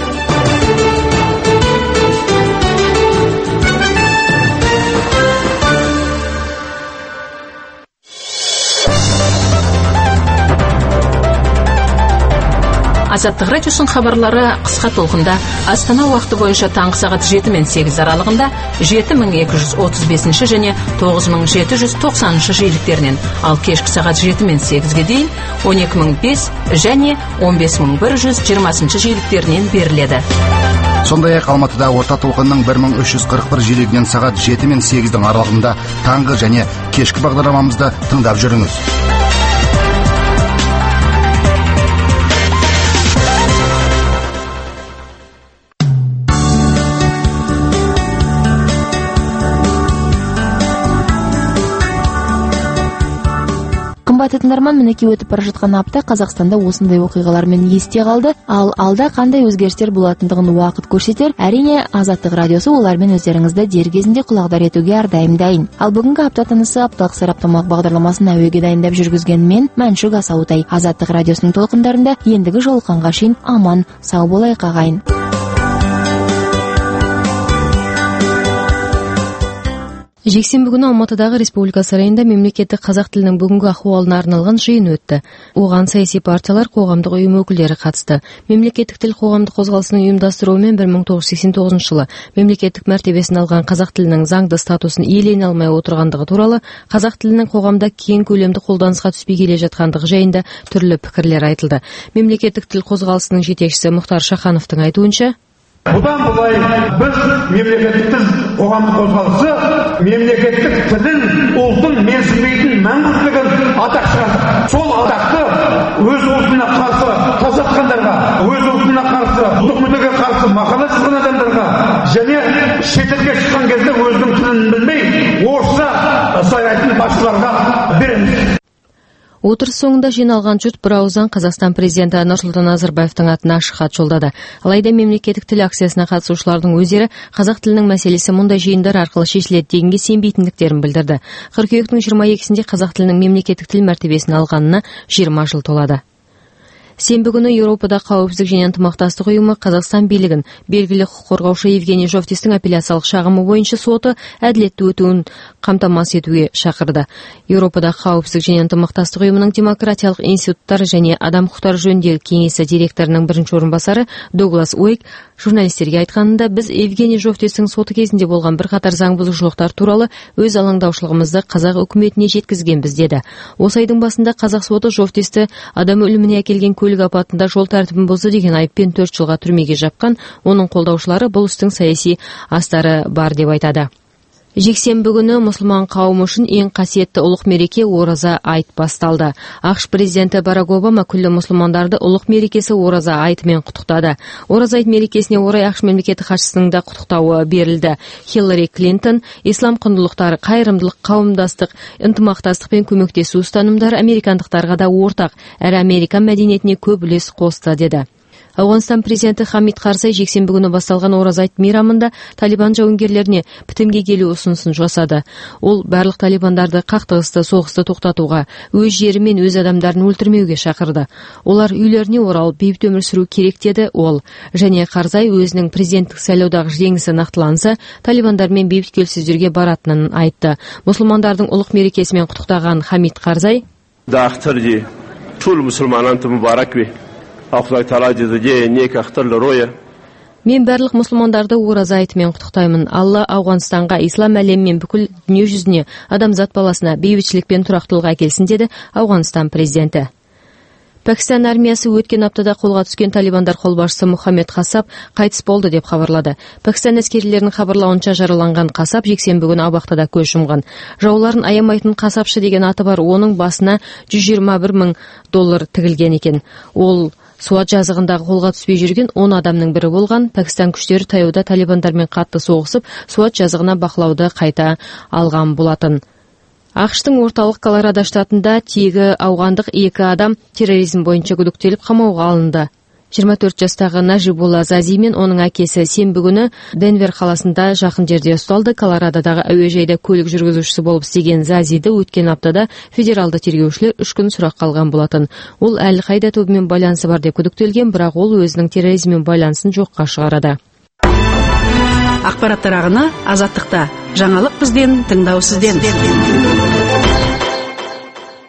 Азаттық радиосының хабарлары қысқа толқында Астана уақыты бойынша таңғы сағат 7 мен 8 аралығында 7235 және 9790 жиіліктерінен, ал кешкі сағат 7 мен 8-ге дейін 12005 және 15120 жиіліктерінен беріледі. Сондай-ақ Алматыда орта толқынның 1341 жиілігінен сағат 7 мен 8-дің аралығында таңғы және кешкі бағдарламамызды тыңдап жүріңіз. Қымбатты тыңдарман, мінекей өтіп бара жатқан апта Қазақстанда осындай оқиғалармен есте қалды, ал алда қандай өзгерістер болатындығын уақыт көрсетер. Әрине, Азаттық радиосы олармен өздеріңізді дер кезінде құлағдар етуге әрдайым дайын. Ал бүгінгі апта тынысы апталық сараптамалық бағдарламасын әуеге дайындап жүргізген мен Мәншүк Асауытай. Азаттық радиосының толқындарында ендігі жолыққанға шейін аман сау болайық ағайын. Жексенбі күні Алматыдағы Республика сарайында мемлекеттік қазақ тілінің бүгінгі ахуалына арналған жиын өтті. Оған саяси партиялар, қоғамдық ұйым өкілдері қатысты. Мемлекеттік тіл қоғамдық қозғалысының ұйымдастыруымен 1989 жылы мемлекеттік мәртебесін алған қазақ тілінің заңды статусын иелене алмай отырғандығы туралы, қазақ тілінің қоғамда кең көлемді қолданысқа түспей келе жатқандығы жайында түрлі пікірлер айтылды. Мемлекеттік тіл қозғалысының жетекшісі Мұхтар Шахановтың айтуынша, бұдан былай біз мемлекеттік тіл қоғамдық қозғалысы мемлекеттік тілін ұлтын менсінбейтін мәңгілігін атақ шығардық. Сол атақты өз ұлтына қарсы тасатқандарға, өз ұлтына қарсы, ұлттық мүддеге қарсы мақала жазған адамдарға және шетелге шыққан кезде өзінің тілін білмей орысша сайлайтын басшыларға береміз. Отырыс соңында жиналған жұрт бірауыздан Қазақстан президенті Нұрсұлтан Назарбаевтың атына ашық хат жолдады. Алайда мемлекеттік тіл акциясына қатысушылардың өздері қазақ тілінің мәселесі мұндай жиындар арқылы шешіледі дегенге сенбейтіндіктерін білдірді. Қыркүйектің 22-сінде қазақ тілінің мемлекеттік тіл мәртебесін алғанына 20 жыл толады. Сенбі күні Еуропада қауіпсіздік және ынтымақтастық ұйымы Қазақстан билігін белгілі құқық қорғаушы Евгений Жовтистің апелляциялық шағымы бойынша соты әділетті өтуін қамтамасыз етуге шақырды. Еуропада қауіпсіздік және ынтымақтастық ұйымының демократиялық институттар және адам құқықтары жөніндегі кеңесі директорының бірінші орынбасары Дуглас Уэйк журналистерге айтқанында, біз Евгений Жовтистің соты кезінде болған бірқатар заң бұзушылықтар туралы өз алаңдаушылығымызды қазақ үкіметіне жеткізгенбіз деді. Осы айдың басында қазақ соты Жовтисті адам өліміне әкелген көлік апатында жол тәртібін бұзды деген айыппен 4 жылға түрмеге жапқан. Оның қолдаушылары бұл істің саяси астары бар деп айтады. Жексенбі күні мұсылман қауымы үшін ең қасиетті ұлық мереке ораза айт басталды. ақш президенті Барак Обама күллі мұсылмандарды ұлық мерекесі ораза айтымен құттықтады. Ораза айт мерекесіне орай ақш мемлекеттік хатшысының да құттықтауы берілді. Хиллари Клинтон ислам құндылықтары, қайырымдылық, қауымдастық, ынтымақтастық пен көмектесу ұстанымдары американдықтарға да ортақ, әрі американ мәдениетіне көп үлес қосты деді. Ауғанстан президенті Хамид Карзай жексенбі күні басталған ораза айт мейрамында талибан жауынгерлеріне бітімге келу ұсынысын жасады. Ол барлық талибандарды қақтығысты, соғысты тоқтатуға, өз жері мен өз адамдарын өлтірмеуге шақырды. Олар үйлеріне оралып бейбіт өмір сүру керек деді ол. Және Карзай өзінің президенттік сайлаудағы жеңісі нақтыланса, талибандармен бейбіт келіссөздерге баратынын айтты. Мұсылмандардың ұлық мерекесімен құттықтаған Хамид Карзай, мен барлық мұсылмандарды ораза айтымен құттықтаймын. Алла Ауғанстанға, ислам әлемі мен бүкіл дүние жүзіне, адамзат баласына бейбітшілік пен тұрақтылық әкелсін деді Ауғанстан президенті. Пәкістан армиясы өткен аптада қолға түскен талибандар қолбасшысы Мұхаммед Қасап қайтыс болды деп хабарлады. Пәкістан әскерилерінің хабарлауынша жараланған Қасап жексенбі күні абақтыда көз жұмған. Жауларын аямайтын Қасапшы деген аты бар, оның басына $121 мың тігілген екен. Ол Суат жазығындағы қолға түспей жүрген 10 адамның бірі болған. Пәкістан күштері таяуда талибандармен қатты соғысып, Суат жазығына бақылауды қайта алған болатын. ақш-тың орталық Колорадо штатында тегі ауғандық 2 адам терроризм бойынша күдіктеліп қамауға алынды. 24 жастағы Нажибулла Зази мен оның әкесі сенбі күні Денвер қаласында жақын жерде ұсталды. Колорадодағы әуежайда көлік жүргізушісі болып істеген Зазиді өткен аптада федералды тергеушілер 3 күн сұрақ қалған болатын. Ол Әл-Қайда тобымен байланысы бар деп күдіктелген, бірақ ол өзінің терроризммен байланысын жоққа шығарады. Ақпараттар ағыны Азаттықта. Жаңалық бізден, тыңдау сізден.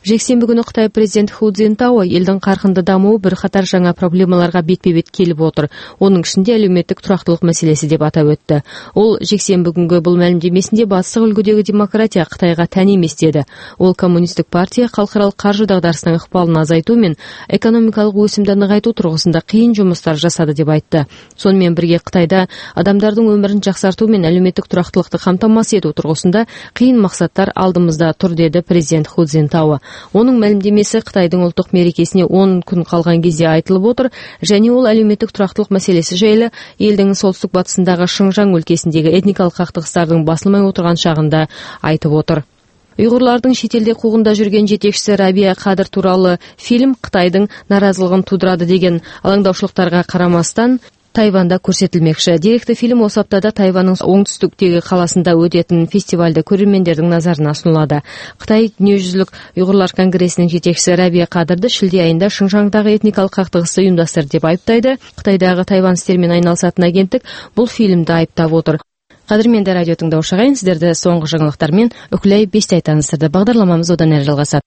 Жексенбі күні Қытай президенті Ху Цзиньтао елдің қарқынды дамуы бірқатар жаңа проблемаларға бетпе-бет келіп отыр. Оның ішінде әлеуметтік тұрақтылық мәселесі деп атап өтті. Ол жексенбі күнгі бұл мәлімдемесінде батыстық үлгідегі демократия Қытайға тән емес деді. Ол коммунистік партия халықаралық қаржы дағдарысының ықпалын азайту мен экономикалық өсімді нығайту тұрғысында қиын жұмыстар жасады деп айтты. Сонымен бірге Қытайда адамдардың өмірін жақсарту мен әлеуметтік тұрақтылықты қамтамасыз ету тұрғысында қиын мақсаттар алдымызда тұр деді президент Ху Цзиньтао. Оның мәлімдемесі Қытайдың ұлттық мерекесіне 10 күн қалған кезде айтылып отыр, және ол әлеуметтік тұрақтылық мәселесі жайлы елдің солтүстік батысындағы Шыңжаң өлкесіндегі этникалық қақтығыстардың басылмай отырған шағында айтып отыр. Ұйғырлардың шетелде қуғында жүрген жетекшісі Рабия Қадыр туралы фильм Қытайдың наразылығын тудырады деген алаңдаушылықтарға қарамастан Тайванда көрсетілмекші. Деректі фильм осы аптада Тайванның оңтүстіктегі қаласында өтетін фестивальде көрермендердің назарына ұсынылады. Қытай дүниежүзілік ұйғырлар конгресінің жетекшісі Рабия Қадырды шілде айында Шыңжаңдағы этникалық қақтығысты ұйымдастырды деп айыптайды. Қытайдағы Тайван істерімен айналысатын агенттік бұл фильмді айыптап отыр. Қадірменді радио тыңдаушы ағайын, сіздерді соңғы жаңалықтармен Үкілай Бестай таныстырды. Бағдарламамыз одан әрі жалғасады.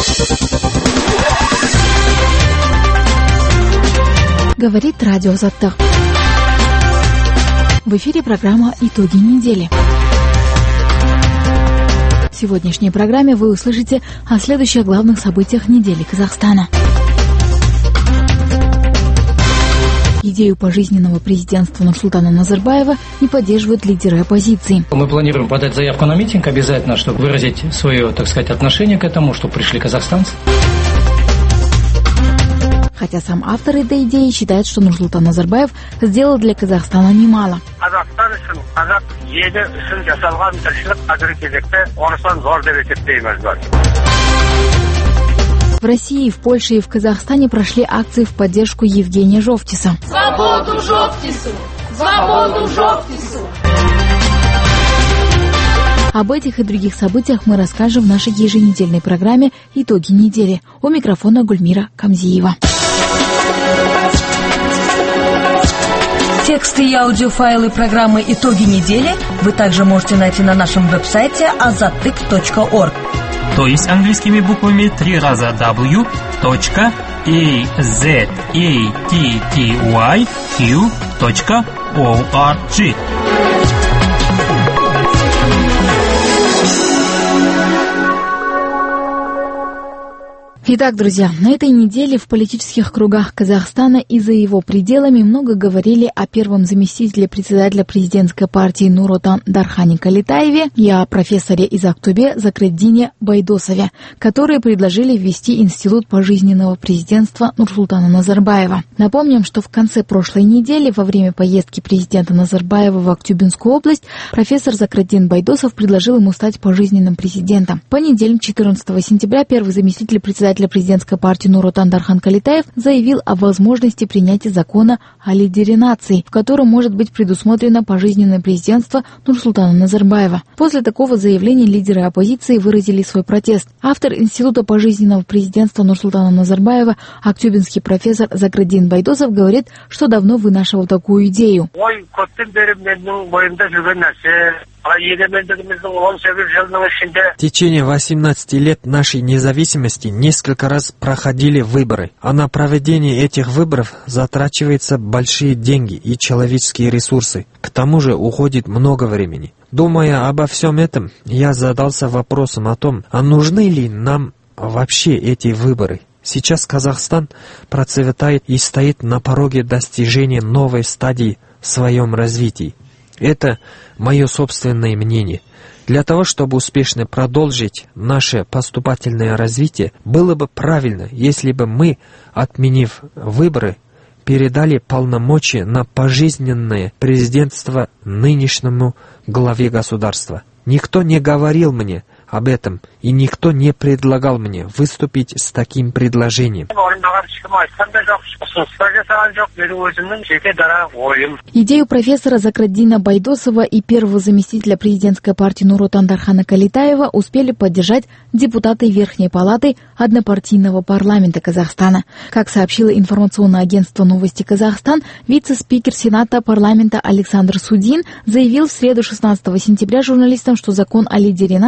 Говорит радио Азаттық. В эфире программа «Итоги недели». В сегодняшней программе вы услышите о следующих главных событиях недели Казахстана. Идею пожизненного президентства Нурсултана Назарбаева не поддерживают лидеры оппозиции. Мы планируем подать заявку на митинг обязательно, чтобы выразить свое, так сказать, отношение к этому, чтобы пришли казахстанцы. Хотя сам автор этой идеи считает, что Нурсултан Назарбаев сделал для Казахстана немало. В России, в Польше и в Казахстане прошли акции в поддержку Евгения Жовтиса. Свободу Жовтису! Свободу Жовтису! Об этих и других событиях мы расскажем в нашей еженедельной программе «Итоги недели». У микрофона Гульмира Камзиева. Тексты и аудиофайлы программы «Итоги недели» вы также можете найти на нашем веб-сайте azattyk.org. То есть английскими буквами 3 раза w.azattyq.org. Итак, друзья, на этой неделе в политических кругах Казахстана и за его пределами много говорили о первом заместителе председателя президентской партии Нур-Отан Дархане Калетаеве и о профессоре из Актобе Закретдине Байдосове, которые предложили ввести институт пожизненного президентства Нурсултана Назарбаева. Напомним, что в конце прошлой недели, во время поездки президента Назарбаева в Актюбинскую область, профессор Закретдин Байдосов предложил ему стать пожизненным президентом. В понедельник, 14 сентября, первый заместитель председателя президентской партии Нур-Отан Дархан Калетаев заявил о возможности принятия закона о лидере нации, в котором может быть предусмотрено пожизненное президентство Нурсултана Назарбаева. После такого заявления лидеры оппозиции выразили свой протест. Автор Института пожизненного президентства Нурсултана Назарбаева, актюбинский профессор Закретдин Байдосов, говорит, что давно вынашивал такую идею. В течение 18 лет нашей независимости несколько раз проходили выборы, а на проведение этих выборов затрачиваются большие деньги и человеческие ресурсы. К тому же уходит много времени. Думая обо всем этом, я задался вопросом о том, а нужны ли нам вообще эти выборы. Сейчас Казахстан процветает и стоит на пороге достижения новой стадии в своем развитии. Это мое собственное мнение. Для того, чтобы успешно продолжить наше поступательное развитие, было бы правильно, если бы мы, отменив выборы, передали полномочия на пожизненное президентство нынешнему главе государства. Никто не говорил мне об этом, и никто не предлагал мне выступить с таким предложением. Идею профессора Закретдина Байдосова и первого заместителя президентской партии Нур-Отан Дархана Калетаева успели поддержать депутаты Верхней палаты однопартийного парламента Казахстана. Как сообщило информационное агентство «Новости Казахстан», вице-спикер Сената парламента Александр Судин заявил в среду 16 сентября журналистам, что закон о лидере нации должен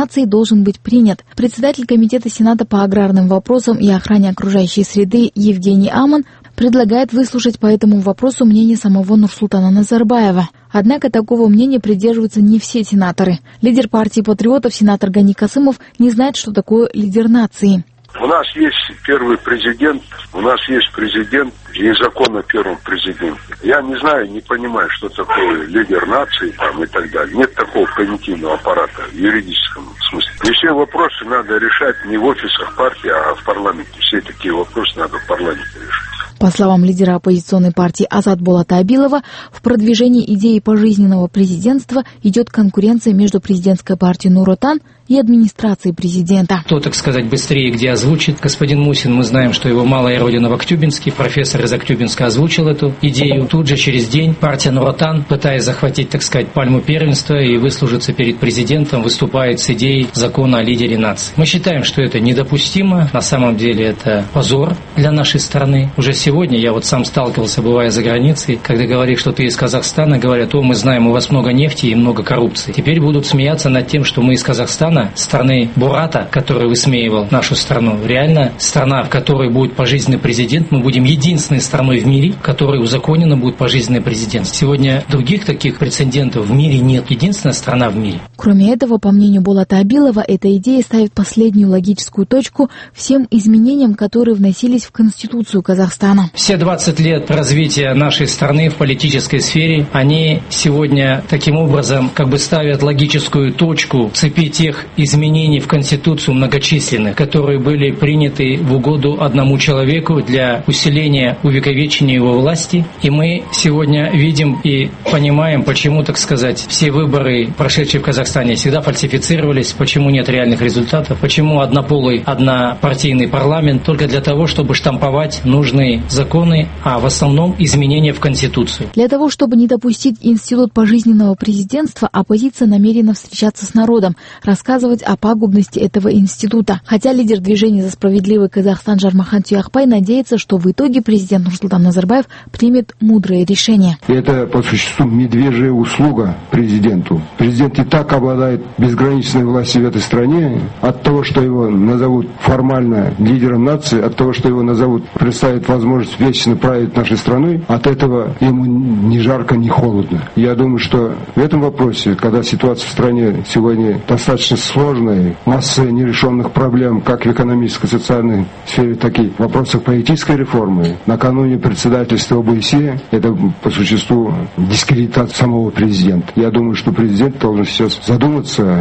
должен быть принят. Председатель Комитета Сената по аграрным вопросам и охране окружающей среды Евгений Аман предлагает выслушать по этому вопросу мнение самого Нурсултана Назарбаева. Однако такого мнения придерживаются не все сенаторы. Лидер партии патриотов, сенатор Гани Касымов, не знает, что такое лидер нации. У нас есть первый президент, у нас есть президент, и закон о первом президенте. Я не знаю, не понимаю, что такое лидер нации там, и так далее. Нет такого понятийного аппарата в юридическом смысле. И все вопросы надо решать не в офисах партии, а в парламенте. Все такие вопросы надо в парламенте решать. По словам лидера оппозиционной партии Азат Болата Абилова, в продвижении идеи пожизненного президентства идет конкуренция между президентской партией Нур-Отан и администрацией президента. Кто, так сказать, быстрее где озвучит? Господин Мусин, мы знаем, что его малая родина в Актюбинске. Профессор из Актюбинска озвучил эту идею. Тут же через день партия Нур-Отан, пытаясь захватить, так сказать, пальму первенства и выслужиться перед президентом, выступает с идеей закона о лидере нации. Мы считаем, что это недопустимо. На самом деле это позор для нашей страны. Уже сегодня я вот сам сталкивался, бывая за границей, когда говоришь, что ты из Казахстана, говорят: о, мы знаем, у вас много нефти и много коррупции. Теперь будут смеяться над тем, что мы из Казахстана, страны Бурата, который высмеивал нашу страну. Реально страна, в которой будет пожизненный президент, мы будем единственной страной в мире, в которой узаконено будет пожизненный президент. Сегодня других таких прецедентов в мире нет. Единственная страна в мире. Кроме этого, по мнению Болата Абилова, эта идея ставит последнюю логическую точку всем изменениям, которые вносились в Конституцию Казахстана. Все 20 лет развития нашей страны в политической сфере, они сегодня таким образом как бы ставят логическую точку цепи тех изменений в Конституцию многочисленных, которые были приняты в угоду одному человеку для усиления, увековечения его власти. И мы сегодня видим и понимаем, почему, так сказать, все выборы, прошедшие в Казахстане, всегда фальсифицировались, почему нет реальных результатов, почему однополый, однопартийный парламент только для того, чтобы штамповать нужные законы, а в основном изменения в Конституцию. Для того, чтобы не допустить институт пожизненного президентства, оппозиция намерена встречаться с народом, рассказывать о пагубности этого института. Хотя лидер движения «За справедливый Казахстан» Жармахан Тюяхбай надеется, что в итоге президент Нурсултан Назарбаев примет мудрое решение. Это по существу медвежья услуга президенту. Президент и так обладает безграничной властью в этой стране. От того, что его назовут формально лидером нации, от того, что его назовут, представят возможность вечно править нашей страной, от этого ему ни жарко, ни холодно. Я думаю, что в этом вопросе, когда ситуация в стране сегодня достаточно сложная, масса нерешенных проблем, как в экономической, социальной сфере, так и в вопросах политической реформы, накануне председательства ОБСЕ, это по существу дискредитация самого президента. Я думаю, что президент должен сейчас задуматься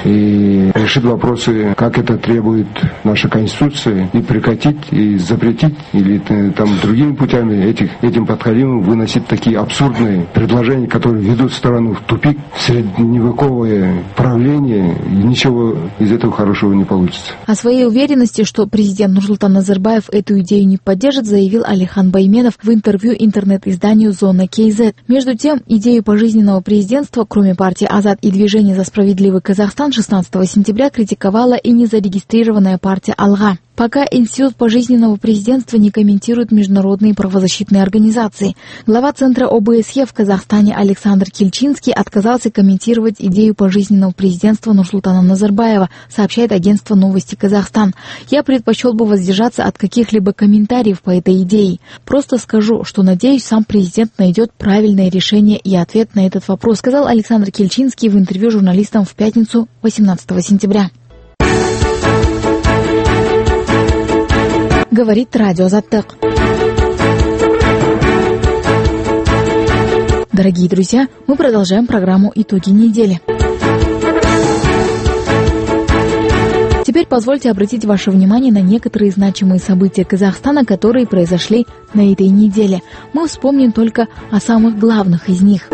и решить вопросы, как это требует наша Конституция, и прекратить, и запретить, или там другими путями этим подходимым выносить такие абсурдные предложения, которые ведут страну в тупик, в средневековое правление, и ничего из этого хорошего не получится. О своей уверенности, что президент Нурсултан Назарбаев эту идею не поддержит, заявил Алихан Байменов в интервью интернет-изданию «Зона КЗ». Между тем, идею пожизненного президентства, кроме партии «Азат» и движения «За справедливый Казахстан», 16 сентября критиковала и незарегистрированная партия «Алга». Пока институт пожизненного президентства не комментируют международные правозащитные организации. Глава Центра ОБСЕ в Казахстане Александр Кильчинский отказался комментировать идею пожизненного президентства Нурсултана Назарбаева, сообщает агентство «Новости Казахстан». «Я предпочел бы воздержаться от каких-либо комментариев по этой идее. Просто скажу, что, надеюсь, сам президент найдет правильное решение и ответ на этот вопрос», сказал Александр Кильчинский в интервью журналистам в пятницу, 18 сентября. Говорит радио Азаттык. Дорогие друзья, мы продолжаем программу «Итоги недели». Теперь позвольте обратить ваше внимание на некоторые значимые события Казахстана, которые произошли на этой неделе. Мы вспомним только о самых главных из них.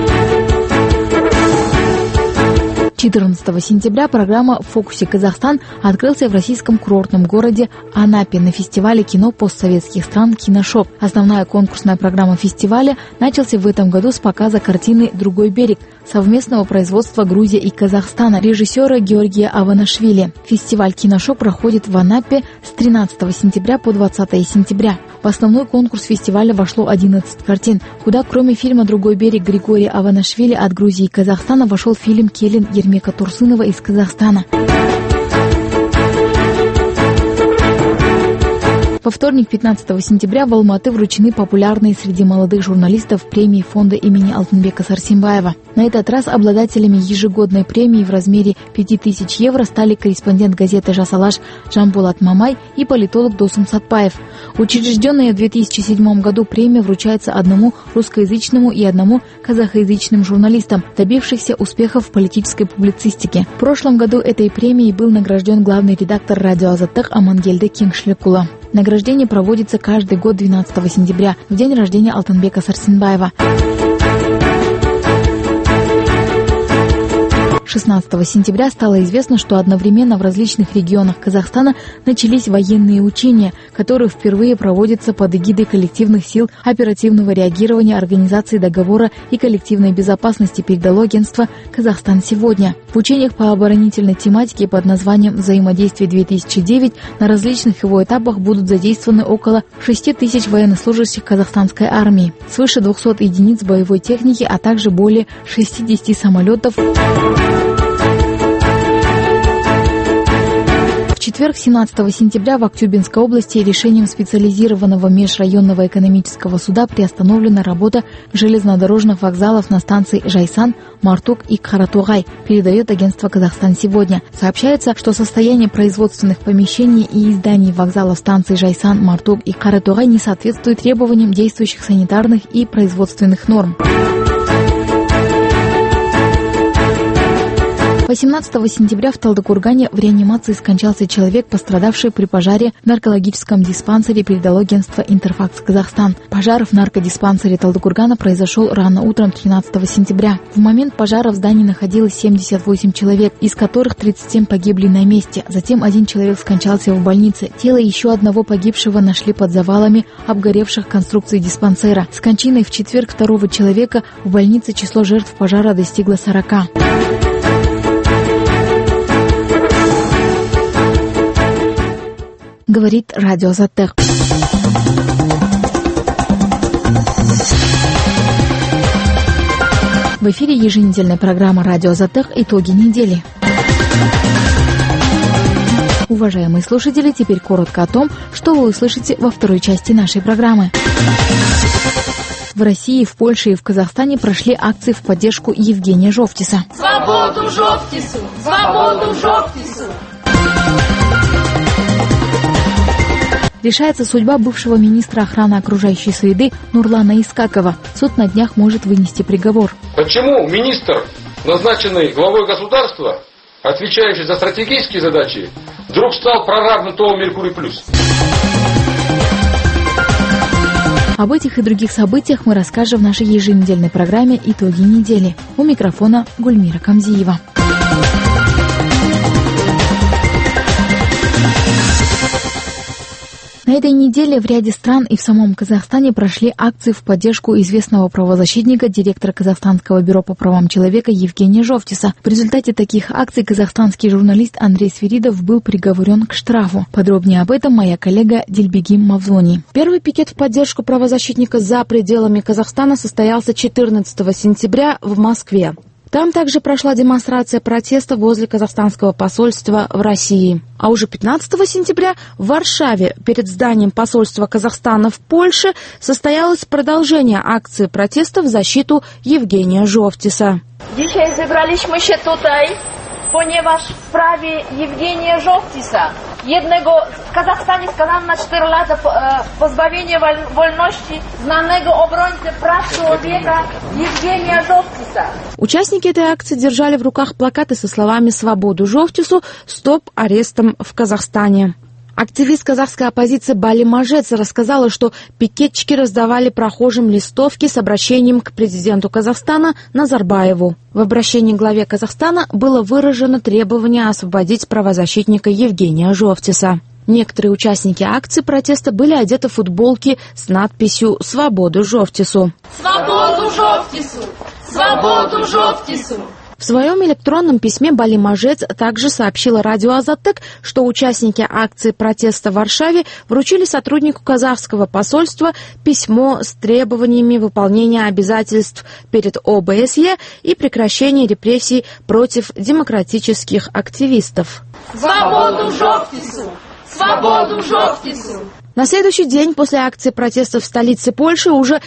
14 сентября программа «В фокусе Казахстан» открылся в российском курортном городе Анапе на фестивале кино постсоветских стран «Киношоп». Основная конкурсная программа фестиваля начался в этом году с показа картины «Другой берег» совместного производства Грузии и Казахстана режиссера Георгия Аванашвили. Фестиваль «Киношоп» проходит в Анапе с 13 сентября по 20 сентября. В основной конкурс фестиваля вошло 11 картин, куда кроме фильма «Другой берег» Григория Аванашвили от Грузии и Казахстана вошел фильм «Келин» Ермека Турсынова из Казахстана. Во вторник, 15 сентября, в Алматы вручены популярные среди молодых журналистов премии фонда имени Алтынбека Сарсембаева. На этот раз обладателями ежегодной премии в размере 5000 евро стали корреспондент газеты «Жас Алаш» Жамбулат Мамай и политолог Досум Сатпаев. Учрежденная в 2007 году премия вручается одному русскоязычному и одному казахоязычным журналистам, добившихся успехов в политической публицистике. В прошлом году этой премией был награжден главный редактор радио Азаттык Амангелды Кеңшілікұлы. Награждение проводится каждый год 12 сентября, в день рождения Алтынбека Сарсембаева. 16 сентября стало известно, что одновременно в различных регионах Казахстана начались военные учения, которые впервые проводятся под эгидой коллективных сил оперативного реагирования Организации договора и коллективной безопасности, передало агентство «Казахстан сегодня». В учениях по оборонительной тематике под названием «Взаимодействие-2009» на различных его этапах будут задействованы около 6000 военнослужащих казахстанской армии, свыше 200 единиц боевой техники, а также более 60 самолетов. В четверг, 17 сентября, в Актюбинской области решением специализированного межрайонного экономического суда приостановлена работа железнодорожных вокзалов на станции Жайсан, Мартук и Каратугай, передает агентство «Казахстан сегодня». Сообщается, что состояние производственных помещений и зданий вокзалов станций Жайсан, Мартук и Каратугай не соответствует требованиям действующих санитарных и производственных норм. 18 сентября в Талдыкургане в реанимации скончался человек, пострадавший при пожаре в наркологическом диспансере, передало агентство «Интерфакс Казахстан». Пожар в наркодиспансере Талдыкургана произошел рано утром 13 сентября. В момент пожара в здании находилось 78 человек, из которых 37 погибли на месте. Затем один человек скончался в больнице. Тело еще одного погибшего нашли под завалами обгоревших конструкций диспансера. С кончиной в четверг второго человека в больнице число жертв пожара достигло 40. Говорит радио Азаттык. В эфире еженедельная программа «Радио Азаттык. Итоги недели». Уважаемые слушатели, теперь коротко о том, что вы услышите во второй части нашей программы. В России, в Польше и в Казахстане прошли акции в поддержку Евгения Жовтиса. Свободу Жовтису! Свободу Жовтису! Решается судьба бывшего министра охраны окружающей среды Нурлана Искакова. Суд на днях может вынести приговор. Почему министр, назначенный главой государства, отвечающий за стратегические задачи, вдруг стал прорабом ТОВ «Меркурий+». Об этих и других событиях мы расскажем в нашей еженедельной программе «Итоги недели». У микрофона Гульмира Камзиева. На этой неделе в ряде стран и в самом Казахстане прошли акции в поддержку известного правозащитника, директора Казахстанского бюро по правам человека Евгения Жовтиса. В результате таких акций казахстанский журналист Андрей Свиридов был приговорен к штрафу. Подробнее об этом моя коллега Дильбегим Мавзони. Первый пикет в поддержку правозащитника за пределами Казахстана состоялся 14 сентября в Москве. Там также прошла демонстрация протеста возле казахстанского посольства в России. А уже 15 сентября в Варшаве перед зданием посольства Казахстана в Польше состоялось продолжение акции протеста в защиту Евгения Жовтиса. Dzisiaj zebraliśmy się tutaj, ponieważ w sprawie Евгения Жовтиса, jednego w Kazachstanie skazano na 4 lata pozbawienia wolności znanego obrońcy praw człowieka Евгения Жовтиса. Участники этой акции держали в руках плакаты со словами «Свободу Жовтису! Стоп арестам в Казахстане!». Активист казахской оппозиции Бали Мажец рассказала, что пикетчики раздавали прохожим листовки с обращением к президенту Казахстана Назарбаеву. В обращении к главе Казахстана было выражено требование освободить правозащитника Евгения Жовтиса. Некоторые участники акции протеста были одеты в футболки с надписью «Свободу Жовтису». Свободу Жовтису! Свободу Жовтису! В своем электронном письме Бали Мажец также сообщила радио Азаттык, что участники акции протеста в Варшаве вручили сотруднику казахского посольства письмо с требованиями выполнения обязательств перед ОБСЕ и прекращения репрессий против демократических активистов. Свободу Жовтису! Свободу Жовтису! На следующий день после акции протеста в столице Польши, уже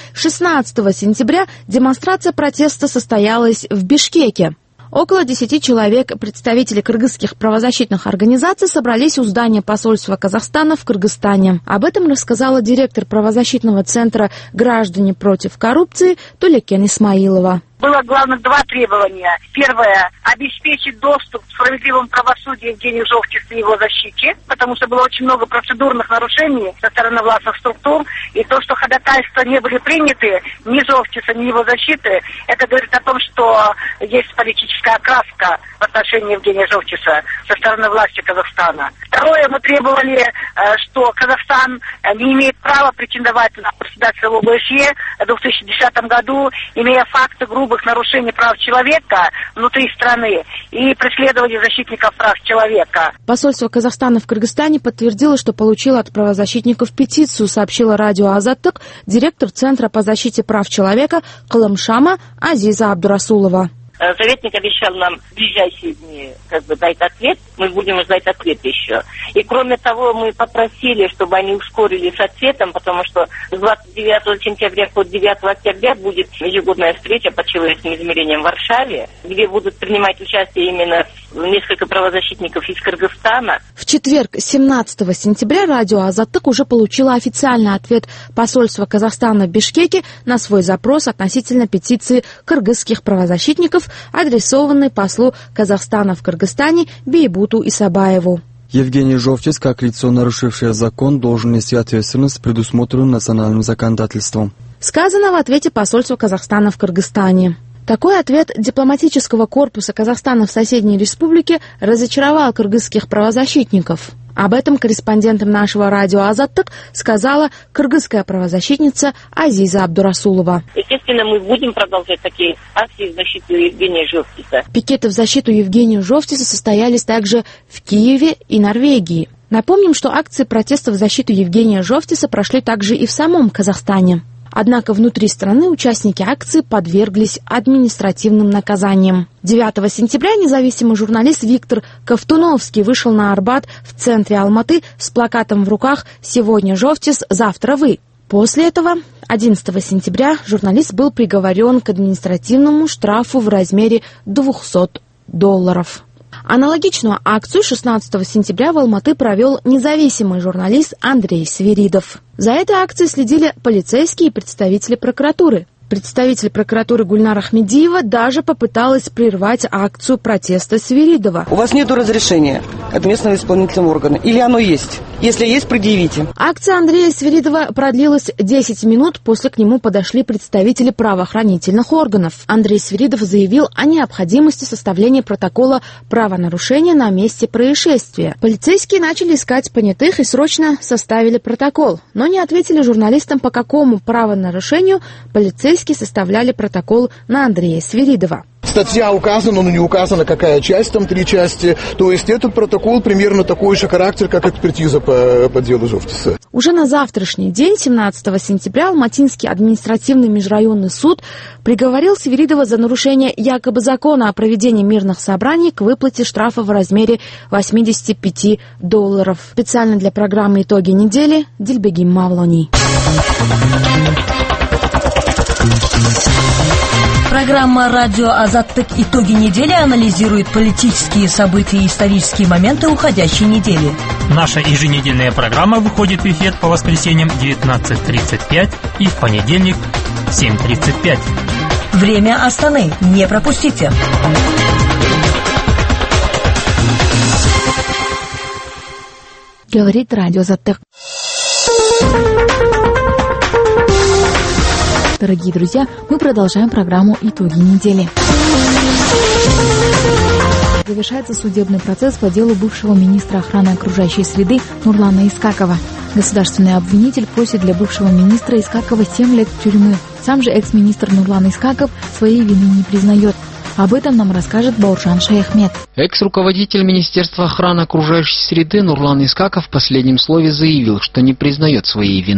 16 сентября, демонстрация протеста состоялась в Бишкеке. Около 10 человек, представители кыргызских правозащитных организаций, собрались у здания посольства Казахстана в Кыргызстане. Об этом рассказала директор правозащитного центра «Граждане против коррупции» Тулекен Исмаилова. Было, главное, два требования. Первое – обеспечить доступ к справедливому правосудию Евгению Жовтису и его защите, потому что было очень много процедурных нарушений со стороны властных структур, и то, что ходатайства не были приняты ни Жовтиса, ни его защиты, это говорит о том, что есть политическая окраска в отношении Евгения Жовтиса со стороны власти Казахстана. Второе, мы требовали, что Казахстан не имеет права претендовать на председательство ОБСЕ в 2010 году, имея факты грубых нарушений прав человека внутри страны и преследование защитников прав человека. Посольство Казахстана в Кыргызстане подтвердило, что получило от правозащитников петицию, сообщила радио Азаттык директор Центра по защите прав человека Кылымшама Азиза Абдурасулова. Советник обещал нам в ближайшие дни дать ответ. Мы будем ждать ответ еще. И кроме того, мы попросили, чтобы они ускорили с ответом, потому что с 29 сентября по 9 октября будет ежегодная встреча по человеческим измерениям в Варшаве, где будут принимать участие именно несколько правозащитников из Кыргызстана. В четверг, 17 сентября, радио Азаттык уже получило официальный ответ посольства Казахстана в Бишкеке на свой запрос относительно петиции кыргызских правозащитников, адресованной послу Казахстана в Кыргызстане Бейбуту Исабаеву. Евгений Жовтис, как лицо, нарушившее закон, должен нести ответственность, предусмотренную национальным законодательством. Сказано в ответе посольства Казахстана в Кыргызстане. Такой ответ дипломатического корпуса Казахстана в соседней республике разочаровал кыргызских правозащитников. Об этом корреспондентам нашего радио Азаттык сказала кыргызская правозащитница Азиза Абдурасулова. Естественно, мы будем продолжать такие акции в защиту Евгения Жовтиса. Пикеты в защиту Евгения Жовтиса состоялись также в Киеве и Норвегии. Напомним, что акции протеста в защиту Евгения Жовтиса прошли также и в самом Казахстане. Однако внутри страны участники акции подверглись административным наказаниям. 9 сентября независимый журналист Виктор Ковтуновский вышел на Арбат в центре Алматы с плакатом в руках «Сегодня Жовтис, завтра вы». После этого 11 сентября журналист был приговорен к административному штрафу в размере $200. Аналогичную акцию 16 сентября в Алматы провел независимый журналист Андрей Свиридов. За этой акцией следили полицейские и представители прокуратуры. Представитель прокуратуры Гульнара Ахмедиева даже попыталась прервать акцию протеста Свиридова. У вас нет разрешения от местного исполнительного органа? Или оно есть? Если есть, предъявите. Акция Андрея Свиридова продлилась 10 минут, после к нему подошли представители правоохранительных органов. Андрей Свиридов заявил о необходимости составления протокола правонарушения на месте происшествия. Полицейские начали искать понятых и срочно составили протокол, но не ответили журналистам, по какому правонарушению полицейские составляли протокол на Андрея Свиридова. Статья указана, но не указана, какая часть, там 3 части. То есть этот протокол примерно такой же характер, как экспертиза по делу Жовтиса. Уже на завтрашний день, 17 сентября, Алматинский административный межрайонный суд приговорил Свиридова за нарушение якобы закона о проведении мирных собраний к выплате штрафа в размере $85. Специально для программы «Итоги недели» Дильбегим Мавлони. Программа «Радио Азаттык. Итоги недели» анализирует политические события и исторические моменты уходящей недели. Наша еженедельная программа выходит в эфир по воскресеньям 19:35 и в понедельник 7:35. Время Астаны. Не пропустите. Говорит радио Азаттык. Дорогие друзья, мы продолжаем программу «Итоги недели». Завершается судебный процесс по делу бывшего министра охраны окружающей среды Нурлана Искакова. Государственный обвинитель просит для бывшего министра Искакова 7 лет тюрьмы. Сам же экс-министр Нурлан Искаков своей вины не признает. Об этом нам расскажет Бауржан Шаяхмет. Экс-руководитель Министерства охраны окружающей среды Нурлан Искаков в последнем слове заявил, что не признает своей вины.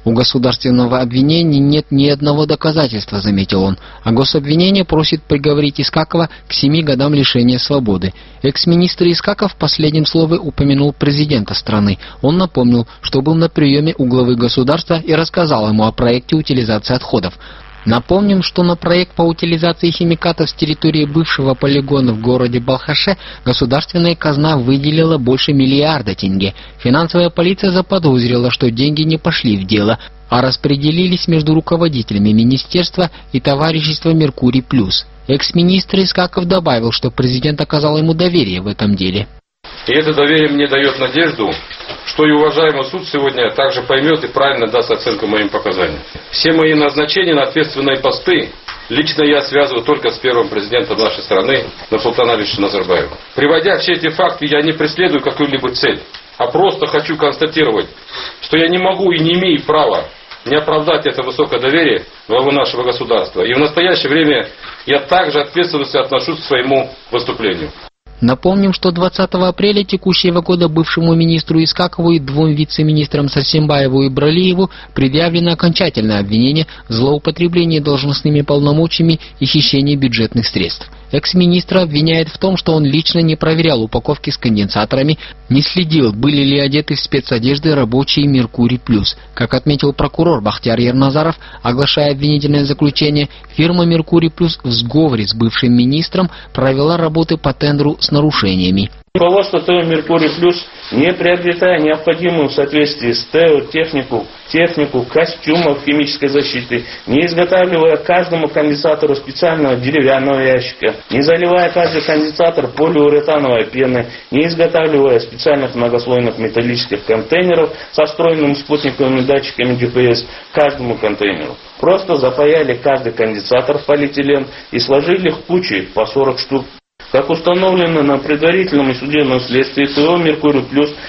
У государственного обвинения нет ни одного доказательства, заметил он, а гособвинение просит приговорить Искакова к 7 годам лишения свободы. Экс-министр Искаков в последнем слове упомянул президента страны. Он напомнил, что был на приеме у главы государства и рассказал ему о проекте утилизации отходов. Напомним, что на проект по утилизации химикатов с территории бывшего полигона в городе Балхаше государственная казна выделила больше миллиарда тенге. Финансовая полиция заподозрила, что деньги не пошли в дело, а распределились между руководителями министерства и товарищества «Меркурий+». Экс-министр Искаков добавил, что президент оказал ему доверие в этом деле. И это доверие мне дает надежду, что и уважаемый суд сегодня также поймет и правильно даст оценку моим показаниям. Все мои назначения на ответственные посты лично я связываю только с первым президентом нашей страны, Нурсултаном Абишевичем Назарбаевым. Приводя все эти факты, я не преследую какую-либо цель, а просто хочу констатировать, что я не могу и не имею права не оправдать это высокое доверие главы нашего государства. И в настоящее время я также ответственно отношусь к своему выступлению. Напомним, что 20 апреля текущего года бывшему министру Искакову и 2 вице-министрам Сарсембаеву и Бралиеву предъявлено окончательное обвинение в злоупотреблении должностными полномочиями и хищении бюджетных средств. Экс-министра обвиняет в том, что он лично не проверял упаковки с конденсаторами, не следил, были ли одеты в спецодежды рабочие «Меркурий+». Как отметил прокурор Бахтияр Ерназаров, оглашая обвинительное заключение, фирма «Меркурий+» в сговоре с бывшим министром провела работы по тендеру с нарушениями. Руководство ТО «Меркурий+», не приобретая необходимую в соответствии с ТЭО технику костюмов химической защиты, не изготавливая каждому конденсатору специального деревянного ящика, не заливая каждый конденсатор полиуретановой пены, не изготавливая специальных многослойных металлических контейнеров со встроенными спутниковыми датчиками GPS каждому контейнеру. Просто запаяли каждый конденсатор в полиэтилен и сложили их кучей по 40 штук. Как установлено на предварительном и судебном следствии, ТО «Меркурий+»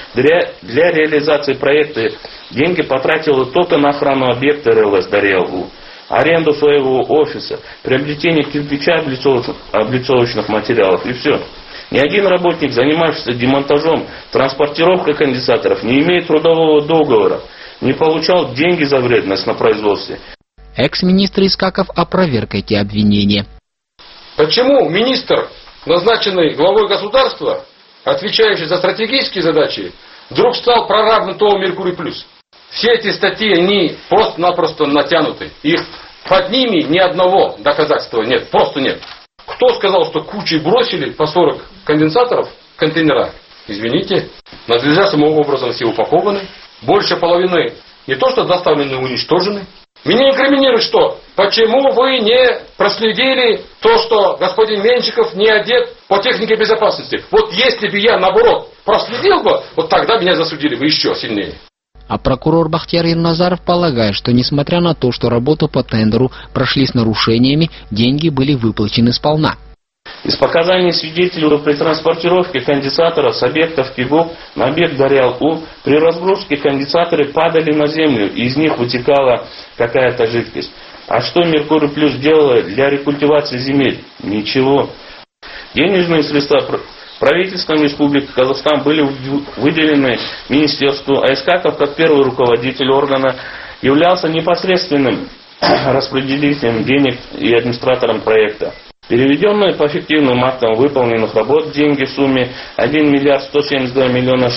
для реализации проекта деньги потратило только на охрану объекта РЛС «Дарьялгу», аренду своего офиса, приобретение кирпича, облицовочных материалов и все. Ни один работник, занимавшийся демонтажом, транспортировкой конденсаторов, не имеет трудового договора, не получал деньги за вредность на производстве. Экс-министр Искаков опроверг эти обвинения. Почему министр, назначенный главой государства, отвечающий за стратегические задачи, вдруг стал прорабом ТО «Меркурий+». Все эти статьи, они просто-напросто натянуты. Их под ними ни одного доказательства нет, просто нет. Кто сказал, что кучей бросили по 40 конденсаторов в контейнера? Извините, надлежащим образом все упакованы. Больше половины не то что доставлены, уничтожены. Меня инкриминирует что? Почему вы не проследили то, что господин Меньшиков не одет по технике безопасности? Вот если бы я, наоборот, проследил бы, вот тогда меня засудили бы еще сильнее. А прокурор Бахтияр Ерназаров полагает, что несмотря на то, что работу по тендеру прошли с нарушениями, деньги были выплачены сполна. Из показаний свидетелей при транспортировке конденсаторов с объектов КИГОП на объект Дарьял-У при разгрузке конденсаторы падали на землю, и из них вытекала какая-то жидкость. А что «Меркурий+ делала для рекультивации земель? Ничего. Денежные средства правительством Республики Казахстан были выделены министерству, а Искаков, как первый руководитель органа, являлся непосредственным распределителем денег и администратором проекта. Переведенные по фиктивным актам выполненных работ деньги в сумме 1 миллиард 172 миллиона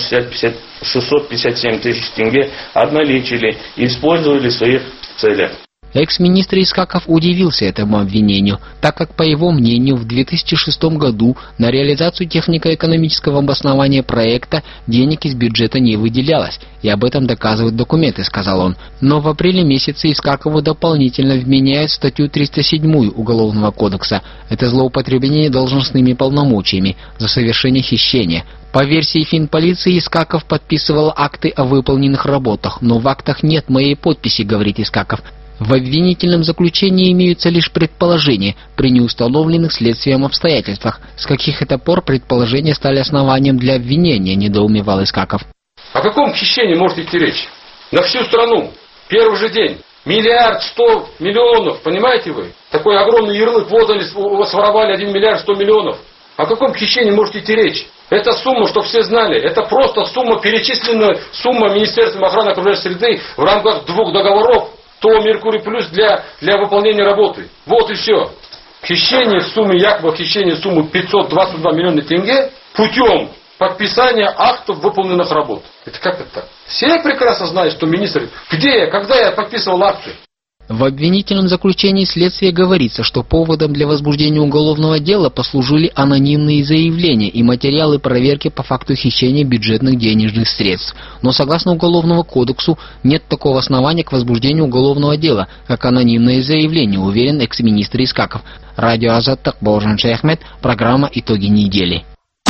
657 тысяч тенге обналичили и использовали в своих целях. Экс-министр Искаков удивился этому обвинению, так как, по его мнению, в 2006 году на реализацию технико-экономического обоснования проекта денег из бюджета не выделялось, и об этом доказывают документы, сказал он. Но в апреле месяце Искакову дополнительно вменяют статью 307 Уголовного кодекса. Это злоупотребление должностными полномочиями за совершение хищения. По версии финполиции, Искаков подписывал акты о выполненных работах, но в актах нет моей подписи, говорит Искаков. В обвинительном заключении имеются лишь предположения при неустановленных следствием обстоятельствах. С каких это пор предположения стали основанием для обвинения, недоумевал Искаков. О каком хищении может идти речь? На всю страну. Первый же день. 1 миллиард 100 миллионов, понимаете вы? Такой огромный ярлык, вот они своровали 1 миллиард 100 миллионов. О каком хищении может идти речь? Эта сумма, чтобы все знали, это просто сумма, перечисленная сумма Министерством охраны окружающей среды в рамках 2 договоров ТО «Меркурий Плюс» для выполнения работы. Вот и все. Хищение суммы, якобы хищение суммы 522 миллиона тенге путем подписания актов выполненных работ. Это как это так? Все прекрасно знают, что министр, где я, когда я подписывал акты. В обвинительном заключении следствия говорится, что поводом для возбуждения уголовного дела послужили анонимные заявления и материалы проверки по факту хищения бюджетных денежных средств. Но согласно Уголовному кодексу нет такого основания к возбуждению уголовного дела, как анонимные заявления, уверен экс-министр Искаков. Радио Азаттык, Бауыржан Шаяхмет, программа «Итоги недели».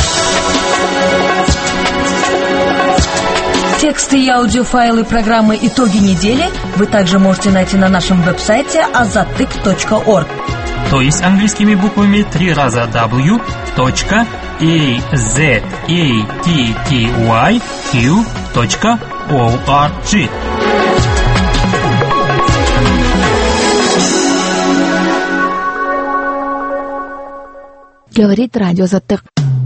Тексты и аудиофайлы программы «Итоги недели» вы также можете найти на нашем веб-сайте azattyk.org. То есть английскими буквами 3 раза w.azattyq.org. Говорит радио Азаттык.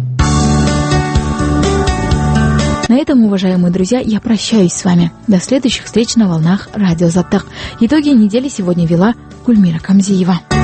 На этом, уважаемые друзья, я прощаюсь с вами. До следующих встреч на волнах радио Азаттык. Итоги недели сегодня вела Гульмира Камзиева.